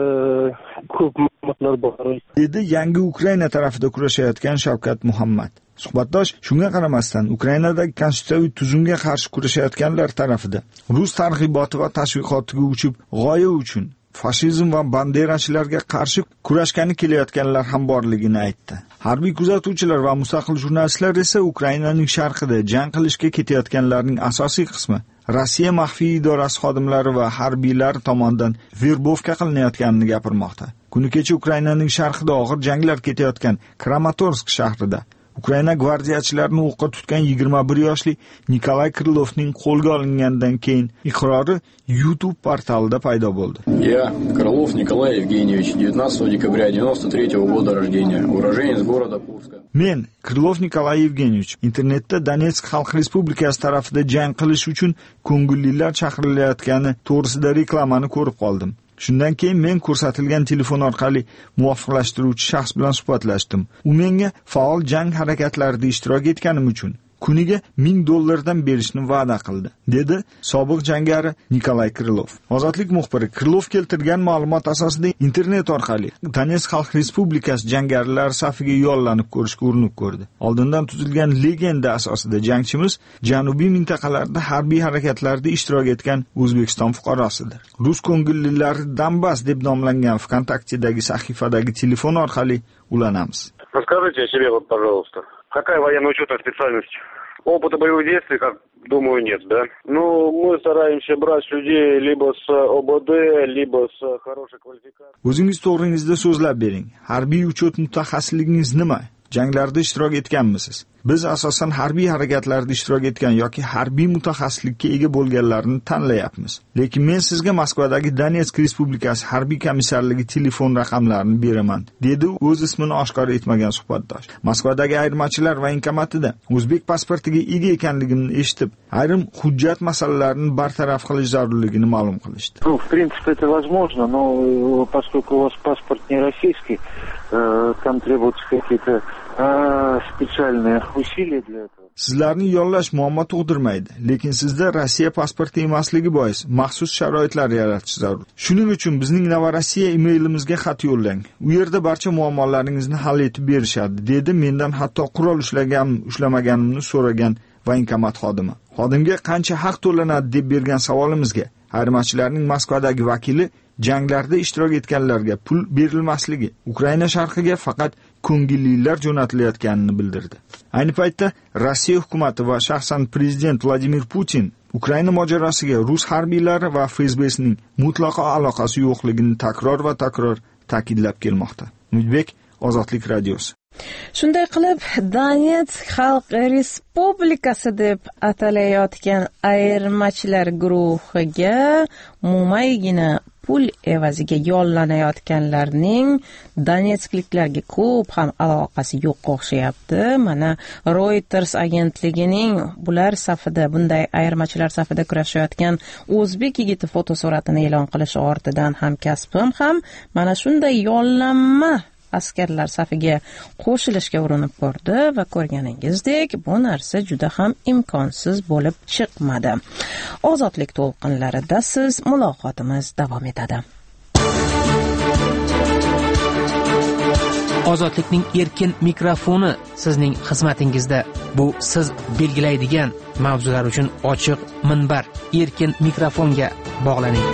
ko'p ma'lumotlar bor. Dedi yangi Ukraina tarafida kurashayotgan Shavkat Muhammad. Suhbatdosh shunga qaramasdan Ukrainadagi konstitutsiyaviy tuzumga qarshi kurashayotganlar tarafida rus targ'iboti va tashviqotiga uchib g'oya uchun fashizm va banderachilarga qarshi kurashgani kelayotganlar ham borligini aytdi. Harbiy kuzatuvchilar va mustaqil jurnalistlar esa Ukrainaning sharqida jang qilishga ketayotganlarning asosiy qismi Rossiya maxfiy idorasi xodimlari va harbiylar tomonidan verbovka qilinayotganini gapirmoqda. Kuni kecha Ukrainaning sharqida og'ir janglar ketayotgan Kramatorsk shahrida Ukraina gvardiyachilarini o'qqa tutgan 21 yoshli Nikolay Krylovning qo'lga olinganidan keyin iqrori YouTube portalida paydo bo'ldi. Я, Крылов Николай Евгеньевич, 19 декабря 93 года рождения, уроженец города Курска. Men, Krylov Nikolay Evgenyevich, internetda Donetsk Xalq Respublikasi tarafida jang qilish uchun ko'ngillilar chaqirilayotgani to'g'risida reklamani ko'rib qoldim. Shundan keyin men ko'rsatilgan telefon orqali muvofiqlashtiruvchi shaxs bilan suhbatlashdim. U menga faol jang harakatlarida ishtirok etganim uchun kuniga $1000 berishni va'da qildi, dedi sobiq jangari Nikolay Krylov. Ozodlik muxbiri Krylov keltirgan ma'lumot asosida internet orqali Donetsk Xalq Respublikasi jangarilari safiga yollanib ko'rishga urinib ko'rdi. Oldindan tuzilgan legenda asosida jangchimiz janubiy mintaqalarda harbiy harakatlarda ishtirok etgan O'zbekiston fuqarosidir. Rus ko'ngillilari Donbass deb nomlangan VKontaktedagi sahifadagi telefon orqali ulanamiz. Расскажите о себе, пожалуйста. Какая военно-учетная специальность? Опыта боевых действий, как думаю, нет, да? Ну, мы стараемся брать людей либо с ОБД, либо с хорошей квалификацией. O'zingiz to'g'ringizda so'zlab bering. Harbiy uchut mutaxassisligingiz nima? Janglarda ishtirok etganmisiz? Biz asosan harbiy harakatlarda ishtirok etgan yoki harbiy mutaxassislikka ega bo'lganlarni tanlayapmiz. Lekin men sizga Moskvadagi Donetsk Respublikasi harbiy komissarligi telefon raqamlarini beraman, dedi o'z ismini oshkor etmagan suhbatdosh. Moskvadagi ayirmachilar voyenkomatida o'zbek pasportiga ega ekanligimni eshitib, ayrim hujjat masalalarini bartaraf qilish zarurligini ma'lum qilishdi. Ну, в принципе, это возможно, но поскольку у вас паспорт не российский, там требуются какие-то специальные усилия для этого. Sizlarni yollash muammo tug'dirmaydi, lekin sizda Rossiya pasporti emasligi bois maxsus sharoitlar yaratish zarur. Shuning uchun bizning Novorossiya emailimizga xat yo'llang. U yerda barcha muammolaringizni hal etib berishadi, dedi mendan hatto qurol ushlamaganimni so'ragan voyenkomat xodimi. Xodimga qancha haq to'lanadi deb bergan savolimizga ayirmachilarning Moskvadagi vakili janglarda ishtirok etganlarga pul berilmasligi, Ukraina sharqiga faqat ko'ngillilar jo'natilayotganini bildirdi. Ayni paytda Rossiya hukumati va shaxsan prezident Vladimir Putin Ukraina mojarosiga rus harbiylari va FSB'ning mutlaqo aloqasi yo'qligini takror va takror ta'kidlab kelmoqda. Umidbek, Ozodlik radiosi. Shunday qilib, Donetsk Xalq Respublikasi deb atalayotgan ayirmachilar guruhiga mo'maygina pul evaziga yollanayotganlarning donetskliklarga ko'p ham aloqasi yo'q o'xshayapti. Mana Reuters agentligining bular safida, bunday ayirmachilar safida kurashayotgan o'zbek yigiti fotosuratini e'lon qilishi ortidan hamkasbim ham mana shunday yollanma askarlar safiga qo'shilishga urinib ko'rdi va ko'rganingizdek, bu narsa juda ham imkonsiz bo'lib chiqmadi. Ozodlik to'lqinlarida siz muloqotimiz davom etadi. Ozodlikning erkin mikrofoni sizning xizmatingizda. Bu siz belgilaydigan mavzular uchun ochiq minbar. Erkin mikrofonga bog'laning.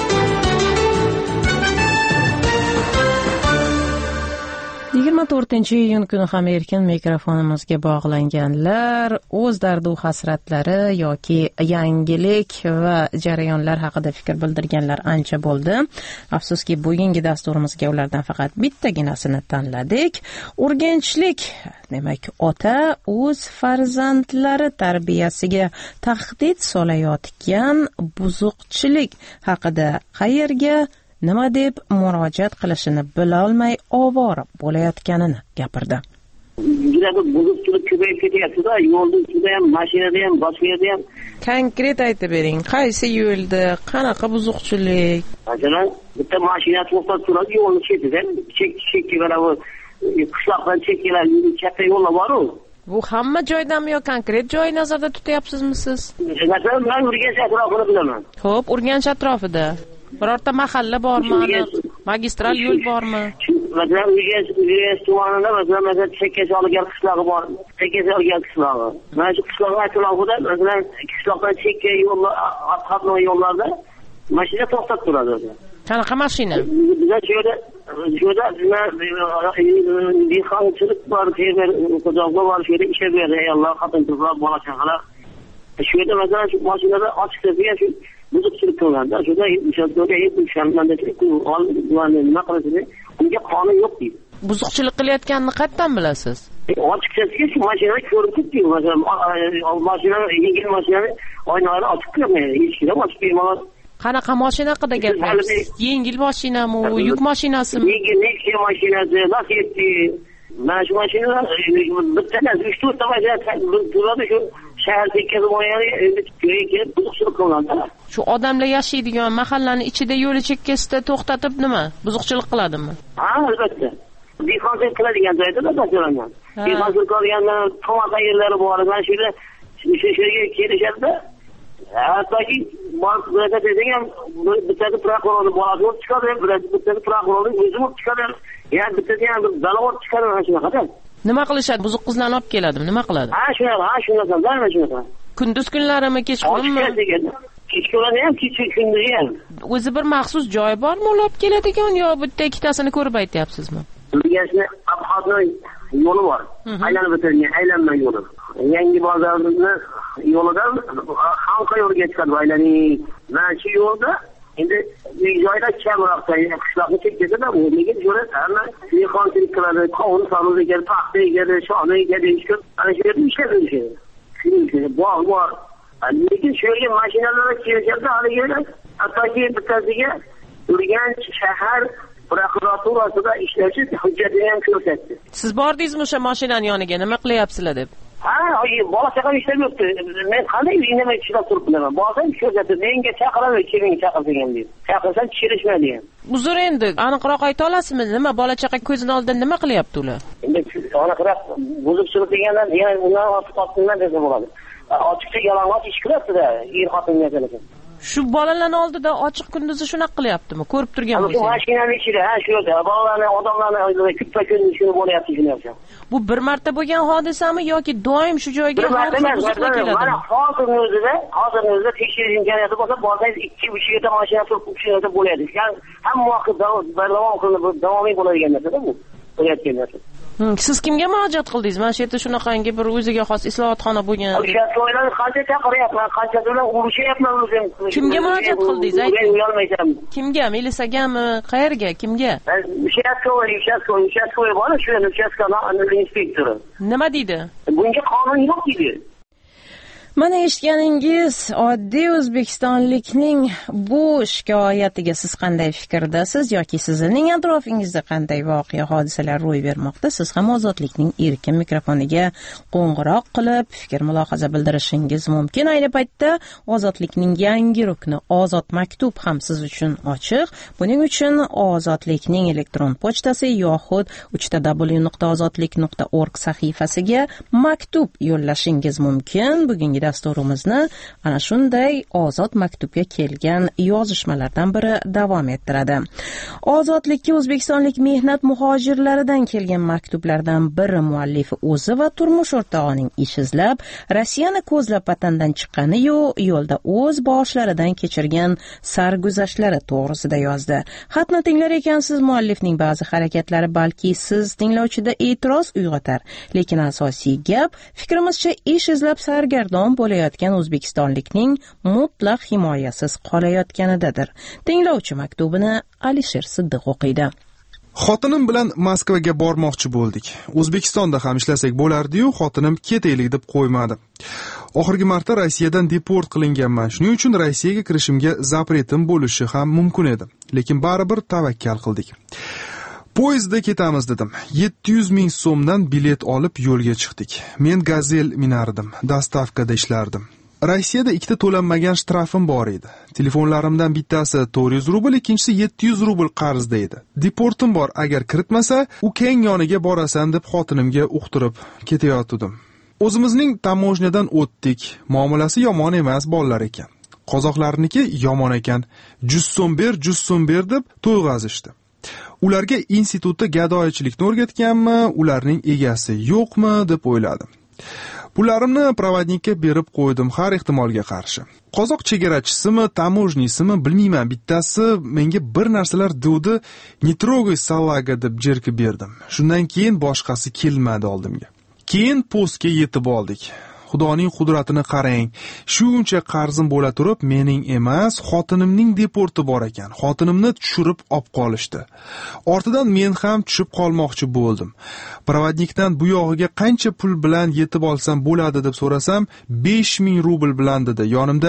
iyun kuni ham erkin mikrofonimizga bog'langanlar o'z dardu hasratlari yoki yangilik va jarayonlar haqida fikr bildirganlar ancha bo'ldi. Afsuski bugungi dasturimizga ulardan faqat bittaginasini tanladik. Urganchlik, demak, ota o'z farzandlari tarbiyasiga tahdid solayotgan buzuqchilik haqida qayerga nima deb murojaat qilishini bilolmay ovora bo'layotganini gapirdi. Juda buzuqchilik ko'payib ketyapti-da, yo'lda ustida ham, mashinada ham, boshqa yerda ham. Konkret aytib bering, qaysi yo'lda, qanaqa buzuqchilik? Masalan, bitta mashina to'xtab turadi yo'lning chetida, chekkalar, qishloqdan chekkalar, katta yo'llar bor-ku. Bu hamma joydami yo konkret joy nazarda tutyapsizmi siz? Masalan, men Urganch atrofini bilaman. Xo'p, Urganch atrofida birorta mahalla bormi? Magistral yo'l bormi? Masalan, Urganch tumanida masalan chekkacha olgan qishlog'i bor. Chekkacha olgan qishlog'i. Mana shu qishloq atrofida masalan qishloqdan chekka yo'llar, qatnov yo'llarda mashina to'xtab turadi. Qanaqa mashina? Bizda joyda dehqonchilik bor, fermer xo'jalig'i bor, shu yerda ishlab beradi ayollar, xotin-qizlar, bola-chaqalar. Shu yerda masalan shu mashinada ochiqda shu buzuqchilik qilganda, shunda nima qiladi? Unga qonun yo'q deydi. Buzuqchilik qilayotganini qayerdan bilasiz? Ochiqchasiga shu mashinani ko'rib ketdi. Masalan, mashina, yengil mashinani oynalari ochiq qo'ymaydi, hech kim ochib qo'ymaydi. Qanaqa mashina haqida gapiryapsiz? Yengil mashinami, yuk mashinasimi? Yengil Nexia mashinasi, Lacetti. Mana shu mashinalar bittadan 3-4 ta mashina turadi, shu shahar chekkasi bo'yani kelib buzuqchilik qiladi. Shu odamlar yashaydigan mahallani ichida yo'l chekkasida to'xtatib nima? Buzuqchilik qiladimi? Ha, albatta. Dehqonchilik qiladigan joyda masalan. Dehqonchilik qilganlar to'g'ri yerlari bor, mana shu yerga kelishadi. Hattoki bo'lsa desang ham bittasi prokurorni bolasi bo'lib chiqadi, bittasi prokurorning o'zi bo'lib chiqadi. Yani bittasi ham dalovat chiqadi mana shunaqa. Nima qilishadi? Buzuq qizlarni olib keladimi? Nima qiladi? Ha, shunaqa, mana shunaqa. Kunduz kunlarimi, kechqurunmi? Kechqurun ham, kunduzi ham. O'zi bir maxsus joy bormi olib keladigan yo bitta ikkitasini ko'rib aytyapsizmi? Urganchni Abxozning yo'li bor. Aylanib o'tilgan aylanma yo'li. Yangi bozorning yo'lidan Xalqa yo'liga chiqadi aylaning. Mana shu yo'lda endi joylar kamroq, qishloqni chekkasida bu lekin yo'lda hamma dehqonchilik qiladi, qovun soladi, paxta egadi, shona egadi, ana shu yerda ishlaydi. Shuningdek, bor. Lekin shu yerga mashinalar kelishadi, haligi hattoki bittasiga Urganch shahar prokuraturasida ishlashi hujjatini ham ko'rsatdi. Siz bordingizmi o'sha mashinaning yoniga? Nima qilyapsizlar deb? Ha, bola chaqam ishlamabdi. Men qanday indamay ishlab turibman. Borsam ko'rsatdi, menga chaqiradi, keling chaqirgan deb. Chaqirsam tushirishmaydi ham. Uzr, endi aniqroq ayta olasizmi? Nima bola chaqa ko'zini oldida nima qilyapti ular? Endi aniqroq buzuqchilik degandan, yana undan ortiqdan desa bo'ladi. Ochiqcha yalang'och ish qilyapti-da, er-xotinga keladi. Shu bolalarning oldida ochiq kunduzi shunaqa qilyaptimi? Ko'rib turgan bo'lsangiz. Bu mashinaning ichida, shu yerda bolalarni, odamlarni kutpa-kun shuni bo'lyapti, tushunyapsan. Bu bir marta bo'lgan hodisami yoki doim shu joyga har xil buzuqlar keladimi? Mana hozirning o'zida tekshirish imkoniyati bo'lsa, borsangiz 2-3 yerda mashina turib shu yerda bo'ladi. Ya'ni hamma vaqt davomiy bo'ladigan narsa bu. Bo'layotgan narsa. Siz kimga murojaat qildingiz? Mana shu yerda shunaqangi bir o'ziga xos islohotxona bo'lgan. O'sha to'ylarni qancha chaqiryapman, qancha bilan urushyapman o'zim. Kimga murojaat qildingiz? Ayting. Uyalmaysan. Kimga? Milisiyagami? Qayerga? Kimga? Uchastkovoy bor, shu uchastkani inspektori. Nima deydi? Bunga qonun yo'q deydi. Mana eshitganingiz, oddiy o'zbekistonlikning bu shikoyatiga siz qanday fikrdasiz yoki sizning atrofingizda qanday voqea hodisalar ro'y bermoqda? Siz ham Ozodlikning erkin mikrofoniga qo'ng'iroq qilib fikr mulohaza bildirishingiz mumkin. Ayni paytda Ozodlikning yangi rukni Ozod maktub ham siz uchun ochiq. Buning uchun Ozodlikning elektron pochtasi yoxud www.ozodlik.org sahifasiga maktub yo'llashingiz mumkin. Bugungi dasturimizni ana shunday Ozod maktubga kelgan yozishmalardan biri davom ettiradi. Ozodlikka o'zbekistonlik mehnat muhojirlaridan kelgan maktublardan biri muallifi o'zi va turmush o'rtog'ining ish izlab, Rossiyani ko'zlab vatandan chiqqani-yu, yo'lda o'z boshlaridan kechirgan sarguzashtlari to'g'risida yozdi. Xatni tinglar ekansiz, muallifning ba'zi harakatlari balki siz tinglovchida e'tiroz uyg'otar, lekin asosiy gap fikrimizcha ish izlab sargardon bo'layotgan o'zbekistonlikning mutlaq himoyasiz qolayotganidadir. Tinglovchi maktubini Alisher Siddiq o'qiydi. Xotinim bilan Moskvaga bormoqchi bo'ldik. O'zbekistonda ham ishlasak bo'lardi-yu, xotinim ketaylik deb qo'ymadi. Oxirgi marta Rossiyadan deport qilinganman. Shuning uchun Rossiyaga kirishimga zapretim bo'lishi ham mumkin edi. Lekin baribir tavakkal qildik. Poyezdda ketamiz dedim. 700 ming so'mdan bilet olib yo'lga chiqdik. Men Gazel minardim, dastavkada ishlardim. Rossiyada ikkita to'lanmagan shtrafim bor edi. Telefonlarimdan bittasi 400 rubl, ikkinchisi 700 rubl qarzda edi. Deportim bor, agar kiritmasa, ukang yoniga borasan deb xotinimga uqtirib ketayotdim. O'zimizning tamojnadan o'tdik. Muomalasi yomon emas bolalar ekan. Qozoqlarniki yomon ekan. 100 so'm ber deb to'yg'azishdi. Ularga institutda gadoyichilikni o'rgatganmi, ularning egasi yo'qmi deb o'yladim. Pullarimni provodnikka berib qo'ydim har ehtimolga qarshi. Qozoq chegarachisimi, tamojnisimi bilmayman, bittasi menga bir narsalar dudi, nitrogay salaga deb jerkib berdim. Shundan keyin boshqasi kelmadi oldimga. Keyin postga yetib oldik. Xudoning qudratini qarang. Shuncha qarzim bo'la turib, mening emas, xotinimning deporti bor ekan. Xotinimni tushirib olib qolishdi. Ortidan men ham tushib qolmoqchi bo'ldim. Provodnikdan bu yog'iga qancha pul bilan yetib olsam bo'ladi deb so'rasam, 5000 rubl bilan dedi. Yonimda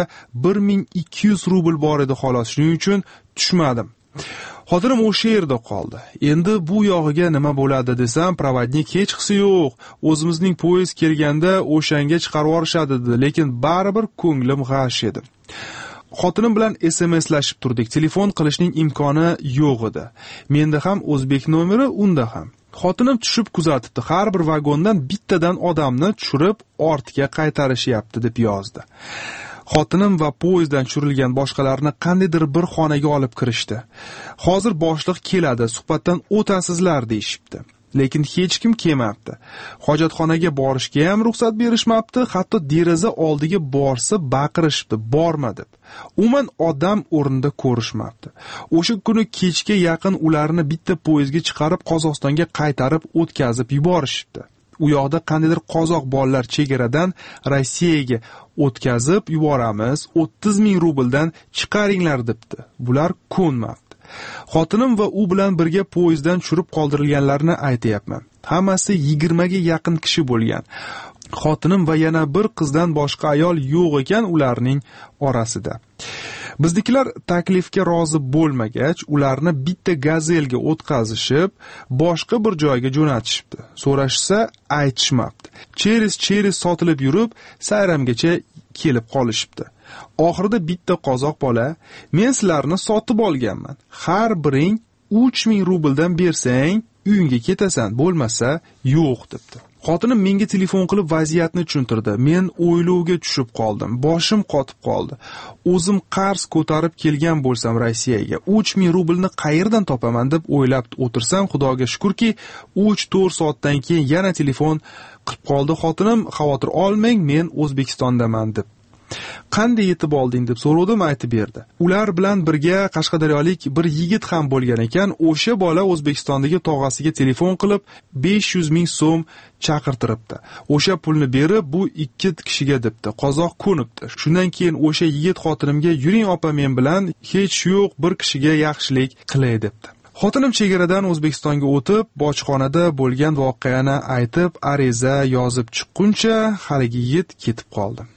1200 rubl bor edi xolos. Shuning uchun tushmadim. Xotinim o'sha yerda qoldi. Endi bu yog'iga nima bo'ladi desam, provodnik hech qisi yo'q. O'zimizning poyezd kelganda o'shanga chiqarib yuborishadi dedi, lekin baribir ko'nglim g'ash edi. Xotinim bilan SMSlashib turdik. Telefon qilishning imkoni yo'q edi. Menda ham o'zbek nomeri, unda ham. Xotinim tushib kuzatibdi. Har bir vagondan bittadan odamni tushirib ortga qaytarishyapti deb yozdi. Xotinim va poyezddan tushirilgan boshqalarni qandaydir bir xonaga olib kirishdi. Hozir boshliq keladi, suhbatdan o'tasizlar deyishibdi. Lekin hech kim kelmabdi. Hojatxonaga borishga ham ruxsat berishmabdi, hatto deraza oldiga borsa baqirishibdi, borma deb. Umuman odam o'rnida ko'rishmabdi. O'sha kuni kechga yaqin ularni bitta poyezdga chiqarib Qozog'istonga qaytarib o'tkazib yuborishibdi. U yoqda qandaydir qozoq bolalar chegaradan Rossiyaga o'tkazib yuboramiz, 30 ming rubldan chiqaringlar debdi. Bular ko'nmabdi. Xotinim va u bilan birga poyezddan tushirib qoldirilganlarni aytayapman. Hammasi 20 ga yaqin kishi bo'lgan. Xotinim va yana bir qizdan boshqa ayol yo'q ekan ularning orasida. Biznikilar taklifga rozi bo'lmagach, ularni bitta gazelga o'tkazishib, boshqa bir joyga jo'natishibdi. So'rashsa, aytishmabdi. Cheris sotilib yurib, sayramgacha kelib qolishibdi. Oxirida bitta qozoq bola, men sizlarni sotib olganman. Har biring 3000 rubldan bersang, uyingga ketasan, bo'lmasa yo'q debdi. Xotinim menga telefon qilib vaziyatni tushuntirdi. Men o'ylovga tushib qoldim. Boshim qotib qoldi. O'zim qarz ko'tarib kelgan bo'lsam Rossiyaga 3000 rublni qayerdan topaman deb o'ylab o'tirsam, Xudoga shukrki, 3-4 soatdan keyin yana telefon qilib qoldi. Xotinim, xavotir olmang, men O'zbekistondaman deb. Qanday yetib olding deb so'radim, aytib berdi. Ular bilan birga Qashqadaryolik bir yigit ham bo'lgan ekan. O'sha bola O'zbekistondagi tog'asiga telefon qilib 500 ming so'm chaqirtiribdi. O'sha pulni berib, bu ikki kishiga debdi. Qozoq ko'nibdi. Shundan keyin o'sha yigit xotinimga, "Yuring opa, men bilan hech yo'q, bir kishiga yaxshilik qilay" debdi. Xotinim chegaradan O'zbekistonga o'tib, bojxonada bo'lgan voqeani aytib, ariza yozib chiqquncha haligi yigit ketib qoldi.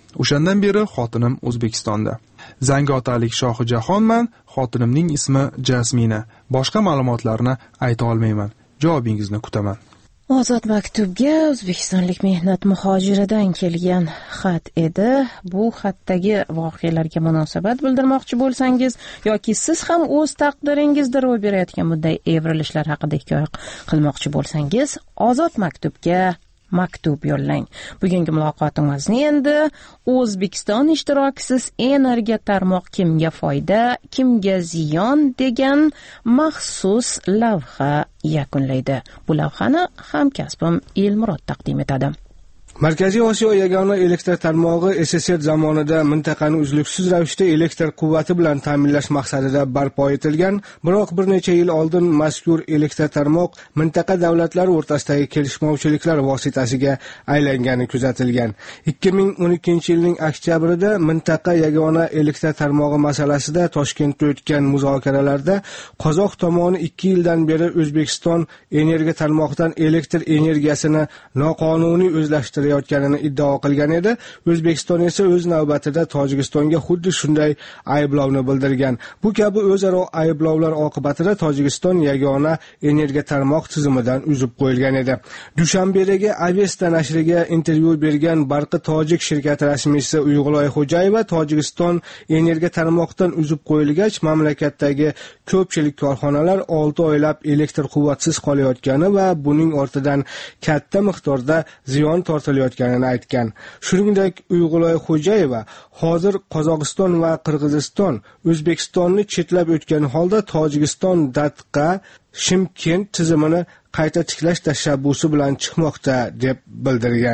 O'shandan beri xotinim O'zbekistonda. Zangiotalik Shohijahonman, xotinimning ismi Jasmina. Boshqa ma'lumotlarni ayta olmayman. Javobingizni kutaman. Ozod maktubga o'zbekistonlik mehnat muhojiridan kelgan xat edi. Bu xatdagi voqealarga munosabat bildirmoqchi bo'lsangiz yoki siz ham o'z taqdiringizda ro'y berayotgan bunday evrilishlar haqida hikoya qilmoqchi bo'lsangiz, Ozod maktubga maktub yo'llang. Bugungi muloqotimizni endi O'zbekiston ishtirokisiz energiya tarmoq kimga foyda, kimga ziyon degan maxsus lavha yakunlaydi. Bu lavhani hamkasbim Elmurod taqdim etadi. Markaziy Osiyo yagona elektr tarmog'i SSR zamonida mintaqani uzluksiz ravishda elektr quvvati bilan ta'minlash maqsadida barpo etilgan, biroq bir necha yil oldin mazkur elektr tarmoq mintaqa davlatlari o'rtasidagi kelishmovchiliklar vositasiga aylangani kuzatilgan. 2012-yilning oktyabrida mintaqa yagona elektr tarmog'i masalasida Toshkentda o'tgan muzokaralarda qozoq tomoni 2 yildan beri O'zbekiston energiya tarmoqdan elektr energiyasini noqonuniy o'zlashtirayotganini iddao qilgan edi. O'zbekiston esa o'z navbatida Tojikistonga xuddi shunday ayblovni bildirgan. Bu kabi o'zaro ayblovlar oqibatida Tojikiston yagona energiya tarmoq tizimidan uzib qo'yilgan edi. Dushanbedagi Avesta nashriga intervyu bergan Barqi Tojik shirkati rasmiysi Uyg'loy Xo'jayeva Tojikiston energiya tarmoqdan uzib qo'yilgach, mamlakatdagi ko'pchilik korxonalar 6 oylab elektr quvvatsiz qolayotgani va buning ortidan katta miqdorda ziyon tortilayotganini aytgan. Shuningdek, Uyg'loy Xo'jayeva hozir Qozog'iston va Qirg'iziston O'zbekistonni chetlab o'tgan holda Tojikiston Datqa Shimkent tizimini qayta tiklash tashabbusi bilan chiqmoqda deb bildirgan.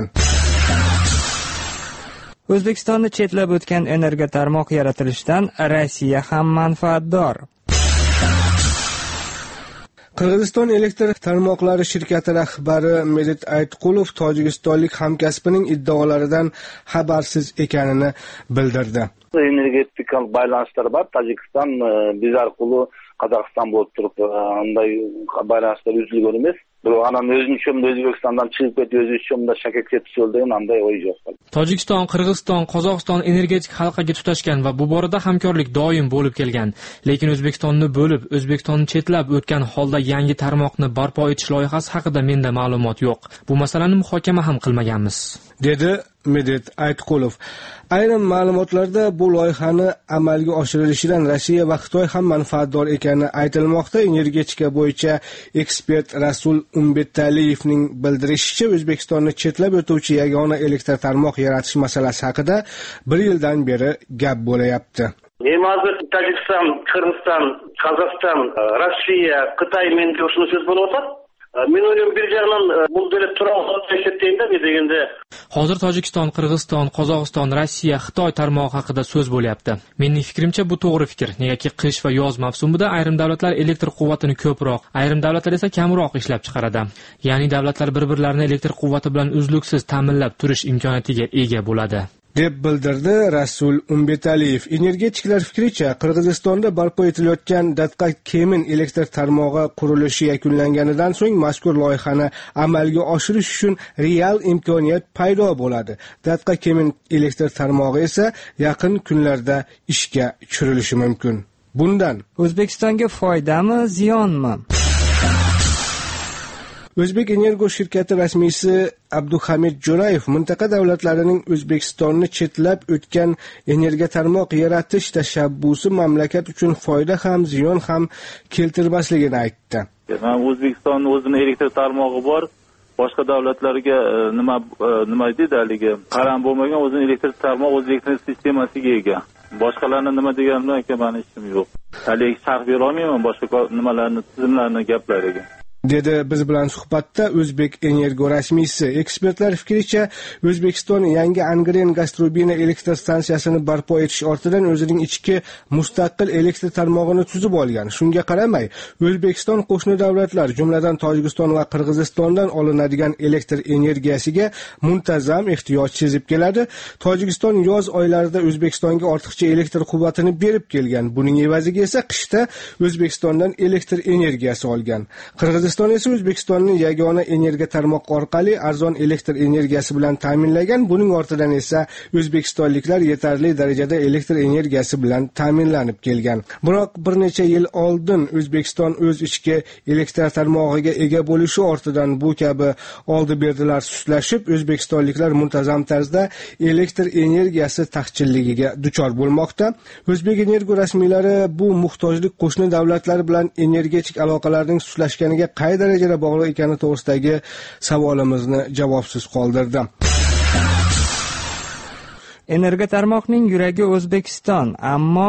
O'zbekistonni chetlab o'tgan energiya tarmoq yaratilishidan Rossiya ham manfaatdor. Qirg'iziston elektr tarmoqlari shirkati rahbari Medit Aytqulov tojikistonlik hamkasbining iddaolaridan xabarsiz ekanini bildirdi. Energetikal baylanışlar bor. Tojikiston biz orqali Qozog'iston bo'lib turib, unday baylanışlar uzilgan emas. Bu anan o'zining uchun O'zbekistondan chiqib ketib, o'zi uchun da shakak ketib degan anday o'y yo'q. Tojikiston, Qirg'iziston, Qozog'iston energetik halqaga tutashgan va bu borada hamkorlik doim bo'lib kelgan. Lekin O'zbekistonni bo'lib, O'zbekistonni chetlab o'tgan holda yangi tarmoqni barpo etish loyihasi haqida menda ma'lumot yo'q. Bu masalani muhokama ham qilmaganmiz, dedi Medit Aytqulov. Ayrim ma'lumotlarda bu loyihani amalga oshirilishidan Rossiya va Xitoy ham manfaatdor ekani aytilmoqda. Energetika bo'yicha ekspert Rasul Umbetaliyevning bildirishicha, O'zbekistonni chetlab o'tuvchi yagona elektr tarmoq yaratish masalasi haqida 1 yildan beri gap bo'layapti. Hozir Tojikiston, Qirg'iziston, Qozog'iston, Rossiya, Xitoy menga shuni so'z bo'lib o'tadi. Men o'ylayman bir jardan bu davlat turadi deganda. Hozir Tojikiston, Qirg'iziston, Qozog'iston, Rossiya, Xitoy tarmog'i haqida so'z bo'lyapti. Mening fikrimcha bu to'g'ri fikr. Negaki qish va yoz mavsumida ayrim davlatlar elektr quvvatini ko'proq, ayrim davlatlar esa kamroq ishlab chiqaradi. Ya'ni davlatlar bir-birlarini elektr quvvati bilan uzluksiz ta'minlab turish imkoniyatiga ega bo'ladi, deb bildirdi Rasul Umbetaliyev. Energetiklar fikricha, Qirg'izistonda barpo etilayotgan Datqa Kemin elektr tarmog'i qurilishi yakunlanganidan so'ng mazkur loyihani amalga oshirish uchun real imkoniyat paydo bo'ladi. Datqa Kemin elektr tarmog'i esa yaqin kunlarda ishga tushirilishi mumkin. Bundan O'zbekistonga foydami, ziyonmi? O'zbek Energo shirkati rasmiysi Abduhamid Jo'rayev mintaqa davlatlarining O'zbekistonni chetlab o'tgan energiya tarmoq yaratish tashabbusi mamlakat uchun foyda ham, ziyon ham keltirmasligini aytdi. O'zbekistonning o'zining elektr tarmog'i bor. Boshqa davlatlarga nima deydi haligi qaram bo'lmagan o'zining elektr tarmog'i, o'zbekiston sistemasiga ega. Boshqalarni nima deganimdan meni ishim yo'q. Haligi sharh bera olmayman boshqa nimalarni, tizimlarni gaplariga. dedi biz bilan suhbatda O'zbek Energo rasmiysi. Ekspertlar fikricha, O'zbekiston yangi Angren gaz turbina elektr stansiyasini barpo etish ortidan o'zining ichki mustaqil elektr tarmog'ini tuzib olgan. Shunga qaramay, O'zbekiston qo'shni davlatlar, jumladan Tojikiston va Qirg'izistondan olinadigan elektr energiyasiga muntazam ehtiyoj sezib keladi. Tojikiston yoz oylarida O'zbekistonga ortiqcha elektr quvvatini berib kelgan. Buning evaziga esa qishda O'zbekistondan elektr energiyasi olgan. Qirg'iziston Qirg'iziston esa O'zbekistonni yagona energiya tarmoq orqali arzon elektr energiyasi bilan ta'minlagan. Buning ortidan esa o'zbekistonliklar yetarli darajada elektr energiyasi bilan ta'minlanib kelgan. Biroq bir necha yil oldin O'zbekiston o'z ichki elektr tarmog'iga ega bo'lishi ortidan bu kabi oldi-berdilar sustlashib, o'zbekistonliklar muntazam tarzda elektr energiyasi taqchilligiga duchor bo'lmoqda. O'zbek Energo rasmiylari bu muhtojlik qo'shni davlatlar bilan energetik aloqalarning sustlashganiga qay darajada bog'liq ekani to'g'risidagi savolimizni javobsiz qoldirdi. Energiya tarmoqning yuragi O'zbekiston, ammo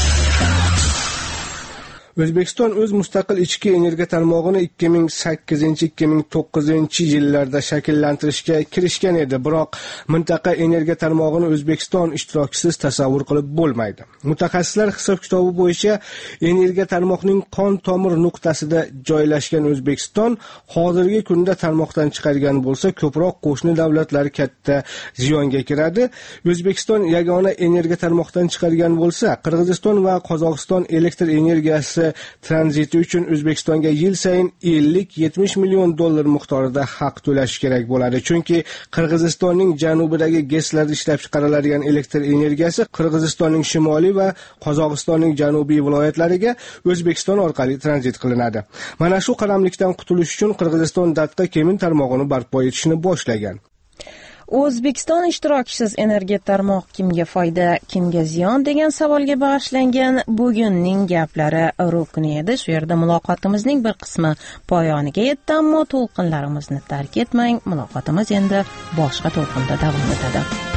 O'zbekiston o'z mustaqil ichki energiya tarmog'ini 2008-2009 yillarda shakllantirishga kirishgan edi, biroq mintaqa energiya tarmog'ini O'zbekiston ishtirokisiz tasavvur qilib bo'lmaydi. Mutaxassislar hisob-kitobi bo'yicha energiya tarmoqning qon tomir nuqtasida joylashgan O'zbekiston hozirgi kunda tarmoqdan chiqargan bo'lsa, ko'proq qo'shni davlatlar katta ziyonga kiradi. O'zbekiston yagona energiya tarmoqdan chiqargan bo'lsa, Qirg'iziston va Qozog'iston elektr energiyasi tranziti uchun O'zbekistonga yil sayin 50-70 million dollar miqdorida haq to'lash kerak bo'ladi. Chunki Qirg'izistonning janubidagi GESlarda ishlab chiqariladigan elektr energiyasi Qirg'izistonning shimoliy va Qozog'istonning janubiy viloyatlariga O'zbekiston orqali tranzit qilinadi. Mana shu qaramlikdan qutulish uchun Qirg'iziston datta kemin tarmog'ini barpo etishni boshlagan. O'zbekiston ishtirokisiz energiya tarmoq kimga foyda, kimga ziyon degan savolga bag'ishlangan bugunning gaplari rukni edi. Shu yerda muloqotimizning bir qismi poyoniga yetdi, ammo to'lqinlarimizni tark etmang. Muloqotimiz endi boshqa to'lqinda davom etadi.